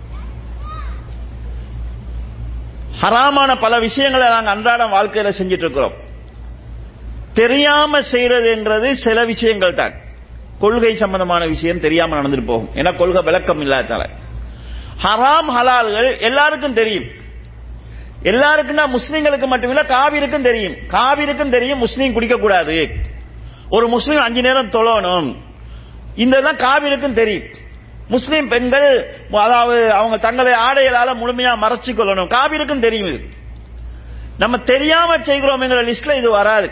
ஹராமான பல விஷயங்களை நாங்கள் அன்றாட வாழ்க்கையில செஞ்சிட்டு இருக்கிறோம். தெரியாம செய்யறதுங்கிறது சில விஷயங்கள் தான். கொள்கை சம்பந்தமான விஷயம் தெரியாம நடந்துட்டு போகும், ஏன்னா கொள்கை விளக்கம் இல்லாதால. ஹராம் ஹலால்கள் எல்லாருக்கும் தெரியும், எல்லாருக்குன்னா முஸ்லீம்களுக்கு மட்டுமில்ல காவிருக்கும் தெரியும். காவிருக்கும் தெரியும் முஸ்லீம் குடிக்க கூடாது, ஒரு முஸ்லீம் 5 நேரம் தொழணும், இதெல்லாம் காவிருக்கும் தெரியும். முஸ்லீம் பெண்கள் அதாவது அவங்க தங்களை ஆடைகளால முழுமையா மறைச்சு கொள்ளணும், காவிருக்கும் தெரியும். இது நம்ம தெரியாம செய்கிறோம் என்கிற லிஸ்ட்ல இது வராது.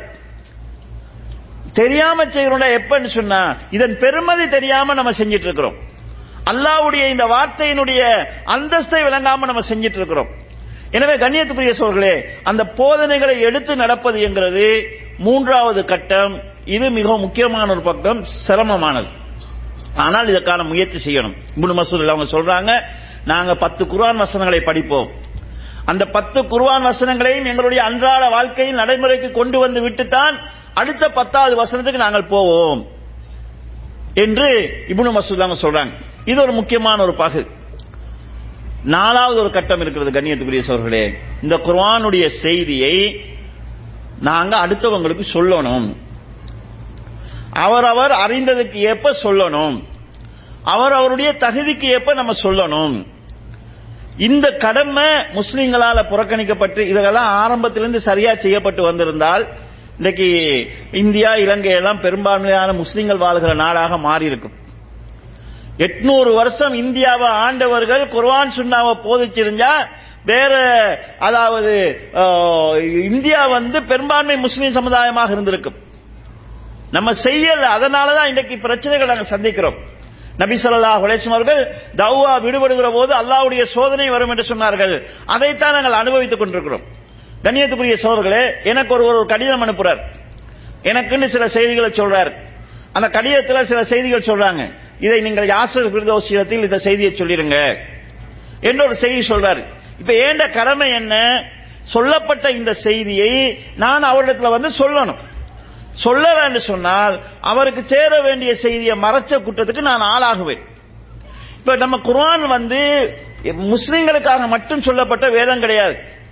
தெரியாம செய்கிறோம் எப்பன்னு சொன்னா இதன் பெருமதி தெரியாம நம்ம செஞ்சிட்டு இருக்கிறோம். அல்லாஹ்வுடைய இந்த வார்த்தையினுடைய அந்தஸ்தை விளங்காம நம்ம செஞ்சிட்டு இருக்கிறோம். எனவே கண்ணியத்துக்குரிய சகோதரர்களே, அந்த போதனைகளை எடுத்து நடப்பது என்கிறது 3வது கட்டம். இது மிக முக்கியமான ஒரு பக்கம், சிரமமானது. ஆனால் இதற்கான முயற்சி செய்யணும். இப்னு மஸ்ஊத் அவங்க சொல்றாங்க, நாங்க 10 குர்ஆன் வசனங்களை படிப்போம், அந்த 10 குர்ஆன் வசனங்களையும் எங்களுடைய அன்றாட வாழ்க்கையில் நடைமுறைக்கு கொண்டு வந்து விட்டுத்தான் அடுத்த 10வது வசனத்துக்கு நாங்கள் போவோம் என்று இப்னு மஸ்ஊத் அவங்க சொல்றாங்க. இது ஒரு முக்கியமான ஒரு பகு. 4வது ஒரு கட்டம் இருக்கிறது கண்ணியத்துக்குரிய சகோதரர்களே, இந்த குர்ஆனுடைய செய்தியை நாங்க அடுத்தவங்களுக்கு சொல்லணும், அவரவர் அறிந்ததுக்கு ஏற்ப சொல்லணும், அவரவருடைய தகுதிக்கு ஏற்ப நம்ம சொல்லணும். இந்த கடமை முஸ்லிம்களால புறக்கணிக்கப்பட்டு இதெல்லாம் ஆரம்பத்திலிருந்து சரியா செய்யப்பட்டு வந்திருந்தால் இன்றைக்கு இந்தியா இலங்கை எல்லாம் பெரும்பான்மையான முஸ்லிம்கள் வாழ்கிற நாடாக மாறி இருக்கும். 800 வருஷம் இந்தியாவை ஆண்டவர்கள் குர்ஆன் சுன்னாவை போதிச்சிருந்தா வேற, அதாவது இந்தியா பெரும்பான்மை முஸ்லிம் சமுதாயமாக இருந்திருக்கும். நம்ம செய்யல, அதனாலதான் இன்றைக்கு பிரச்சனைகள் நாங்கள் சந்திக்கிறோம். நபி ஸல்லல்லாஹு அலைஹி வஸல்லம் அவர்கள் தௌவா விடுபடுகிற போது அல்லாஹ்வுடைய சோதனை வரும் என்று சொன்னார்கள். அதைத்தான் நாங்கள் அனுபவித்துக் கொண்டிருக்கிறோம். கண்ணியத்துக்குரிய சகோதரர்களே, எனக்கு ஒரு கடிதம் அனுப்புறார், எனக்குன்னு சில செய்திகளை சொல்றார். அந்த கடிதத்தில் சில செய்திகள் சொல்றாங்க, இதை நீங்கள் யாசிர் ஃபிர்தௌஸியத்தில் இந்த செய்தியை சொல்லிருங்க என்று ஒரு செய்தி சொல்றாரு. இப்ப ஏண்ட கடமை என்ன? சொல்லப்பட்ட இந்த செய்தியை நான் அவரிடத்துல சொல்லணும். சொல்லலன்னு சொன்னால் அவருக்கு சேர வேண்டிய செய்தியை மறைச்ச குற்றத்துக்கு நான் ஆளாகுவேன். இப்ப நம்ம குர்ஆன் முஸ்லிம்களுக்காக மட்டும் சொல்லப்பட்ட வேதம் கிடையாது.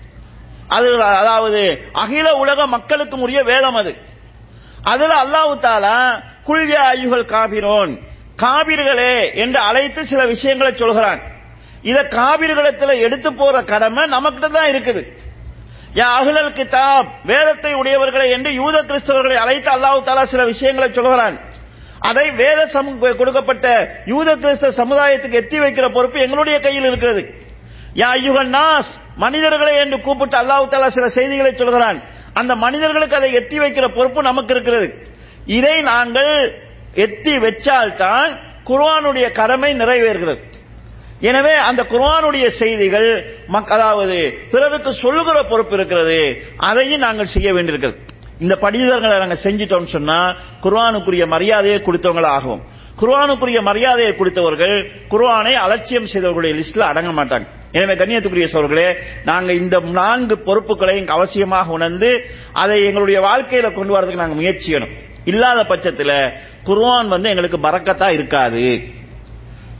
அது அதாவது அகில உலக மக்களுக்கு உரிய வேதம். அதுல அல்லாஹ் தஆலா குல் யா அய்யுஹல் காபிரூன், காபிர்களே என்று அழைத்து சில விஷயங்களை சொல்கிறான். இத காபிர்களிடத்தில் எடுத்து போற கடமை நமக்கிட்ட தான் இருக்குது. யா அஹ்லல் கிதாப், வேதத்தை உடையவர்களே என்று யூத கிறிஸ்தவர்களை அழைத்து அல்லாஹ் தஆலா சில விஷயங்களை சொல்கிறான். அதை வேத கொடுக்கப்பட்ட யூத கிறிஸ்தவ சமுதாயத்துக்கு எத்தி வைக்கிற பொறுப்பு எங்களுடைய கையில் இருக்கிறது. யா அய்யுஹன் நாஸ், மனிதர்களே என்று கூப்பிட்டு அல்லாஹ் தஆலா சில செய்திகளை சொல்கிறான். அந்த மனிதர்களுக்கு அதை எத்தி வைக்கிற பொறுப்பு நமக்கு இருக்கிறது. இதை நாங்கள் எத்தி வச்சால்தான் குர்ஆனுடைய கடமை நிறைவேறுகிறது. எனவே அந்த குர்ஆனுடைய செய்திகள் அதாவது பிறருக்கு சொல்லுகிற பொறுப்பு இருக்கிறது, அதையும் நாங்கள் செய்ய வேண்டியிருக்கிறது. இந்த படிதங்களை நாங்கள் செஞ்சிட்டோம் சொன்னா குர்ஆனுக்குரிய மரியாதையை கொடுத்தவங்கள ஆகும். குர்ஆனுக்குரிய மரியாதையை கொடுத்தவர்கள் குர்ஆனை அலட்சியம் செய்தவர்களுடைய லிஸ்ட்ல அடங்க மாட்டாங்க. எனவே கண்ணியத்துக்குரிய சகோதரர்களே, நாங்க இந்த 4 பொறுப்புகளையும் அவசியமாக உணர்ந்து அதை எங்களுடைய வாழ்க்கையில கொண்டு வரதுக்கு நாங்கள் முயற்சி செய்யணும். இல்லாத பட்சத்தில் குர்ஆன் எங்களுக்கு பரக்கத்தா இருக்காது.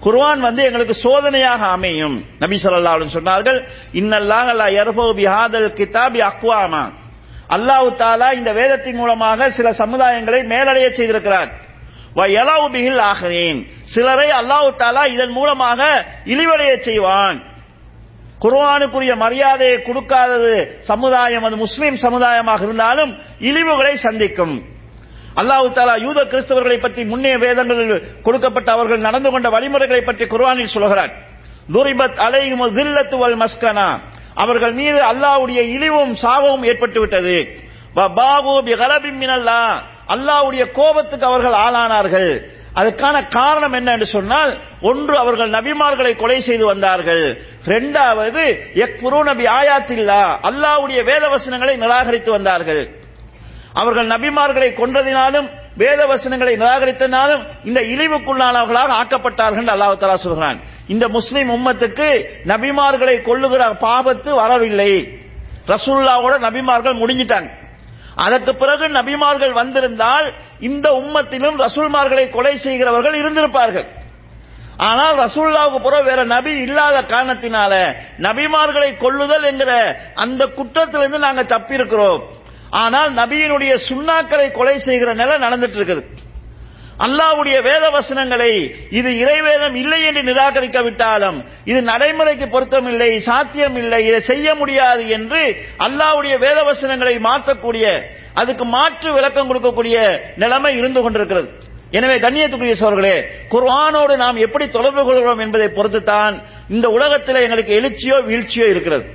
குர்ஆன் எங்களுக்கு சோதனையாக அமையும். நபி ஸல்லல்லாஹு அலைஹி சொன்னார்கள், இன்னல்லாஹ லா யர்ஃபு பிஹாதல் கிதாபி அக்வாமா, அல்லாஹ் தஆலா இந்த வேதத்தின் மூலமாக சில சமுதாயங்களை மேலடைய செய்திருக்கிறார். வ யலவு பிஹில் ஆஹரீன், சிலரை அல்லாஹ் தஆலா இதன் மூலமாக இழிவடைய செய்வான். குர்ஆனுக்குரிய மரியாதையை கொடுக்காதது சமுதாயம் அது முஸ்லிம் சமுதாயமாக இருந்தாலும் இழிவுகளை சந்திக்கும். அல்லாஹ் தஆலா யூத கிறிஸ்தவர்களை பற்றி முன்னைய வேதங்களில் கொடுக்கப்பட்ட அவர்கள் நடந்து கொண்ட வழிமுறைகளை பற்றி குர்ஆனில் சொல்கிறார். துரிபத் அலைஹிமு ஸில்லத்து வல் மஸ்கனா, அவர்கள் மீது அல்லாஹ்வுடைய இழிவும் சாபமும் ஏற்பட்டு விட்டது. வபாகு பிகலபின் மினல்லாஹ், அல்லாஹ்வுடைய கோபத்துக்கு அவர்கள் ஆளானார்கள். அதுக்கான காரணம் என்ன என்று சொன்னால், ஒன்று அவர்கள் நபிமார்களை கொலை செய்து வந்தார்கள், இரண்டாவது யக்ஃபுரூன பி ஆயாத்தில்லாஹ், அல்லாஹ்வுடைய வேத வசனங்களை நிராகரித்து வந்தார்கள். அவர்கள் நபிமார்களை கொன்றதினாலும் வேத வசனங்களை நிராகரித்தனாலும் இந்த இழிவுக்குள்ளானவர்களாக ஆக்கப்பட்டார்கள் அல்லாஹ் தஆலா சொல்கிறான். இந்த முஸ்லிம் உம்மத்துக்கு நபிமார்களை கொல்லுகிற பாவத்து வரவில்லை. ரசூலுல்லாஹ்வோட நபிமார்கள் முடிஞ்சிட்டாங்க. அதற்கு பிறகு நபிமார்கள் வந்திருந்தால் இந்த உம்மத்திலும் ரசூல்மார்களை கொலை செய்கிறவர்கள் இருந்திருப்பார்கள். ஆனால் ரசூலுல்லாஹ்வுக்கு பிறகு வேற நபி இல்லாத காரணத்தினால நபிமார்களை கொல்லுதல் என்கிற அந்த குற்றத்திலிருந்து நாங்க தப்பி இருக்கிறோம். ஆனால் நபியினுடைய சுன்னாக்களை கொலை செய்கிற நிலை நடந்துட்டு இருக்குது. அல்லாஹ்வுடைய வேத வசனங்களை இது இறைவேதம் இல்லை என்று நிராகரிக்காவிட்டாலும் இது நடைமுறைக்கு பொருத்தமில்லை, சாத்தியம் இல்லை, இதை செய்ய முடியாது என்று அல்லாஹ்வுடைய வேத வசனங்களை மாற்றக்கூடிய, அதுக்கு மாற்று விளக்கம் கொடுக்கக்கூடிய நிலைமை இருந்து கொண்டிருக்கிறது. எனவே கண்ணியத்துக்குரிய சகோதரர்களே, குர்ஆனோடு நாம் எப்படி தொடர்பு கொள்கிறோம் என்பதை பொறுத்துத்தான் இந்த உலகத்தில் எங்களுக்கு எழுச்சியோ வீழ்ச்சியோ இருக்கிறது.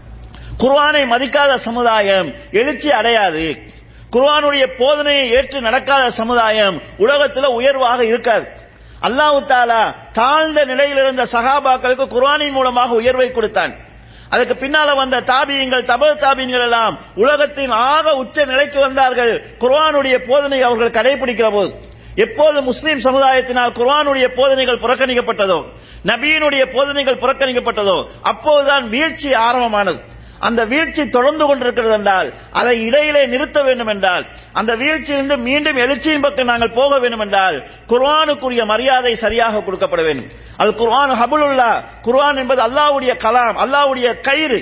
குர்ஆனை மதிக்காத சமுதாயம் எழுச்சி அடையாது. குர்ஆனுடைய போதனையை ஏற்று நடக்காத சமுதாயம் உலகத்தில் உயர்வாக இருக்காது. அல்லாஹ் தஆலா தாழ்ந்த நிலையில் இருந்த சஹாபாக்களுக்கு குர்ஆனின் மூலமாக உயர்வை கொடுத்தான். அதுக்கு பின்னால வந்த தாபியீன்கள், தப தாபியீன்கள் எல்லாம் உலகத்தின் ஆக உச்ச நிலைக்கு வந்தார்கள் குர்ஆனுடைய போதனை அவர்கள் கடைபிடிக்கிற போது. எப்போது முஸ்லிம் சமுதாயத்தினால் குர்ஆனுடைய போதனைகள் புறக்கணிக்கப்பட்டதோ, நபியினுடைய போதனைகள் புறக்கணிக்கப்பட்டதோ, அப்போதுதான் வீழ்ச்சி ஆரம்பமானது. அந்த வீழ்ச்சி தொடர்ந்து கொண்டிருக்கிறது என்றால், அதை இடையிலே நிறுத்த வேண்டும் என்றால், அந்த வீழ்ச்சியிலிருந்து மீண்டும் எழுச்சியின் பக்கம் நாங்கள் போக வேண்டும் என்றால் குர்ஆனுக்குரிய மரியாதை சரியாக கொடுக்கப்பட வேண்டும். அது குர்ஆன் ஹபுலுல்லாஹ், குர்ஆன் என்பது அல்லாஹ்வுடைய கலாம், அல்லாஹ்வுடைய கயிறு.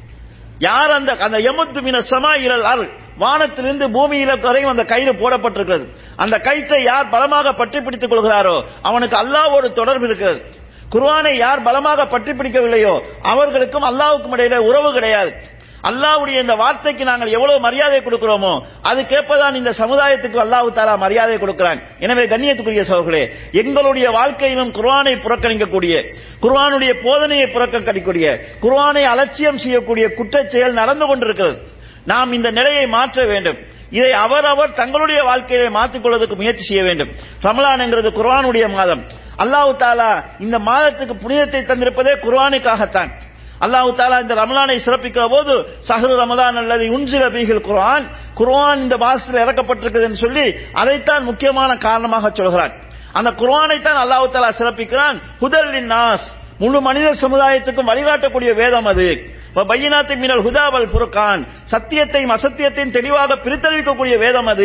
யார் அந்த யமுத்து மினஸ் ஸமா இலல் அர்த், வானத்திலிருந்து பூமியில வரையும் அந்த கயிறு போடப்பட்டிருக்கிறது. அந்த கயிற்றை யார் பலமாக பற்றி பிடித்துக் கொள்கிறாரோ அவனுக்கு அல்லாஹ்வோடு தொடர்பு இருக்கிறது. குர்ஆனை யார் பலமாக பற்றி பிடிக்கவில்லையோ அவர்களுக்கும் அல்லாஹ்வுக்கும் இடையில உறவு கிடையாது. அல்லாஹ்வுடைய இந்த வார்த்தைக்கு நாங்கள் எவ்வளவு மரியாதை கொடுக்கிறோமோ அதுக்கேற்பதான் இந்த சமுதாயத்துக்கு அல்லாஹ் தஆலா மரியாதை கொடுக்கிறான். எனவே கண்ணியத்துக்குரிய சகோதரர்களே, எங்களுடைய வாழ்க்கையிலும் குர்ஆனை புறக்கணிக்கக்கூடிய, குர்ஆனுடைய போதனையை புறக்கணிக்கக்கூடிய, குர்ஆனை அலட்சியம் செய்யக்கூடிய குற்றச் செயல் நடந்து கொண்டிருக்கிறது. நாம் இந்த நிலையை மாற்ற வேண்டும். இதை அவரவர் தங்களுடைய வாழ்க்கையை மாற்றிக் கொள்வதற்கு முயற்சி செய்ய வேண்டும். ரமலான் என்கிறது குர்ஆனுடைய மாதம். அல்லாஹ் தஆலா இந்த மாதத்துக்கு புனிதத்தை தந்திருப்பதே குர்ஆனுக்காகத்தான். அல்லாஹ் தஆலா இந்த ரமலானை சிறப்பிக்கிற போது ஷஹ்ரு ரமலான் அல்லது உன்சில பீஹில் குர்ஆன், குர்ஆன் இந்த மாதத்தில் இறக்கப்பட்டிருக்கிறது என்று சொல்லி அதைத்தான் முக்கியமான காரணமாக சொல்கிறான். அந்த குர்ஆனை தான் அல்லாஹ் தஆலா சிறப்பிக்கிறான். ஹுதல் லின்னாஸ், முழு மனித சமுதாயத்துக்கும் வழிகாட்டக்கூடிய வேதம் அது. பையினாத்தி மினல் ஹுதா வல் ஃபுர்கான், சத்தியத்தையும் அசத்தியத்தையும் தெளிவாக பிரித்தறிவிக்கக்கூடிய வேதம் அது.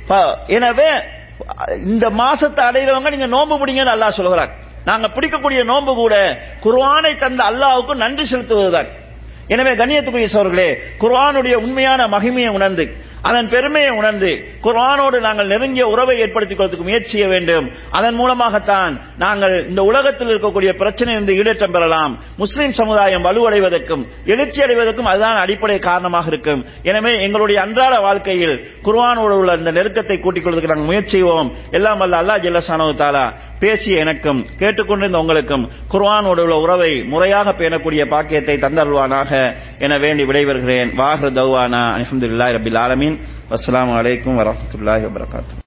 எனவே இந்த மாசத்தை அடைகிறவங்க நீங்க நோன்பு பிடிங்கன்னு அல்லாஹ் சொல்கிறார். நாங்க பிடிக்கக்கூடிய நோன்பு கூட குர்ஆனை தந்த அல்லாஹ்வுக்கு நன்றி செலுத்துவதுதான். எனவே கண்ணியத்துக்குரிய சகோதரர்களே, குர்ஆனுடைய உண்மையான மகிமையை உணர்ந்து, அதன் பெருமையை உணர்ந்து குர்ஆனோடு நாங்கள் நெருங்கிய உறவை ஏற்படுத்திக் கொள்வதற்கு முயற்சி செய்ய வேண்டும். அதன் மூலமாகத்தான் நாங்கள் இந்த உலகத்தில் இருக்கக்கூடிய பிரச்சனையிலிருந்து ஈடேற்றம் பெறலாம். முஸ்லிம் சமுதாயம் வலுவடைவதற்கும் எழுச்சி அடைவதற்கும் அதுதான் அடிப்படை காரணமாக இருக்கும். எனவே எங்களுடைய அன்றாட வாழ்க்கையில் குர்ஆனோடு உள்ள இந்த நெருக்கத்தை கூட்டிக் கொள்வதற்கு நாங்கள் முயற்சி செய்வோம். எல்லாம் வல்ல அல்லாஹ் ஜல்ல ஷானஹு தஆலா பேசிய எனக்கும் கேட்டுக்கொண்டிருந்த உங்களுக்கும் குர்ஆனோடு உள்ள உறவை முறையாக பேணக்கூடிய பாக்கியத்தை தந்தருள்வானாக என வேண்டி விடைபெறுகிறேன். வாஹிரு தஅவானா அல்ஹம்துலில்லாஹி ரப்பில் ஆலமீன். வஸ்ஸலாமு அலைக்கும் வரஹ்மத்துல்லாஹி வபரகாத்துஹு.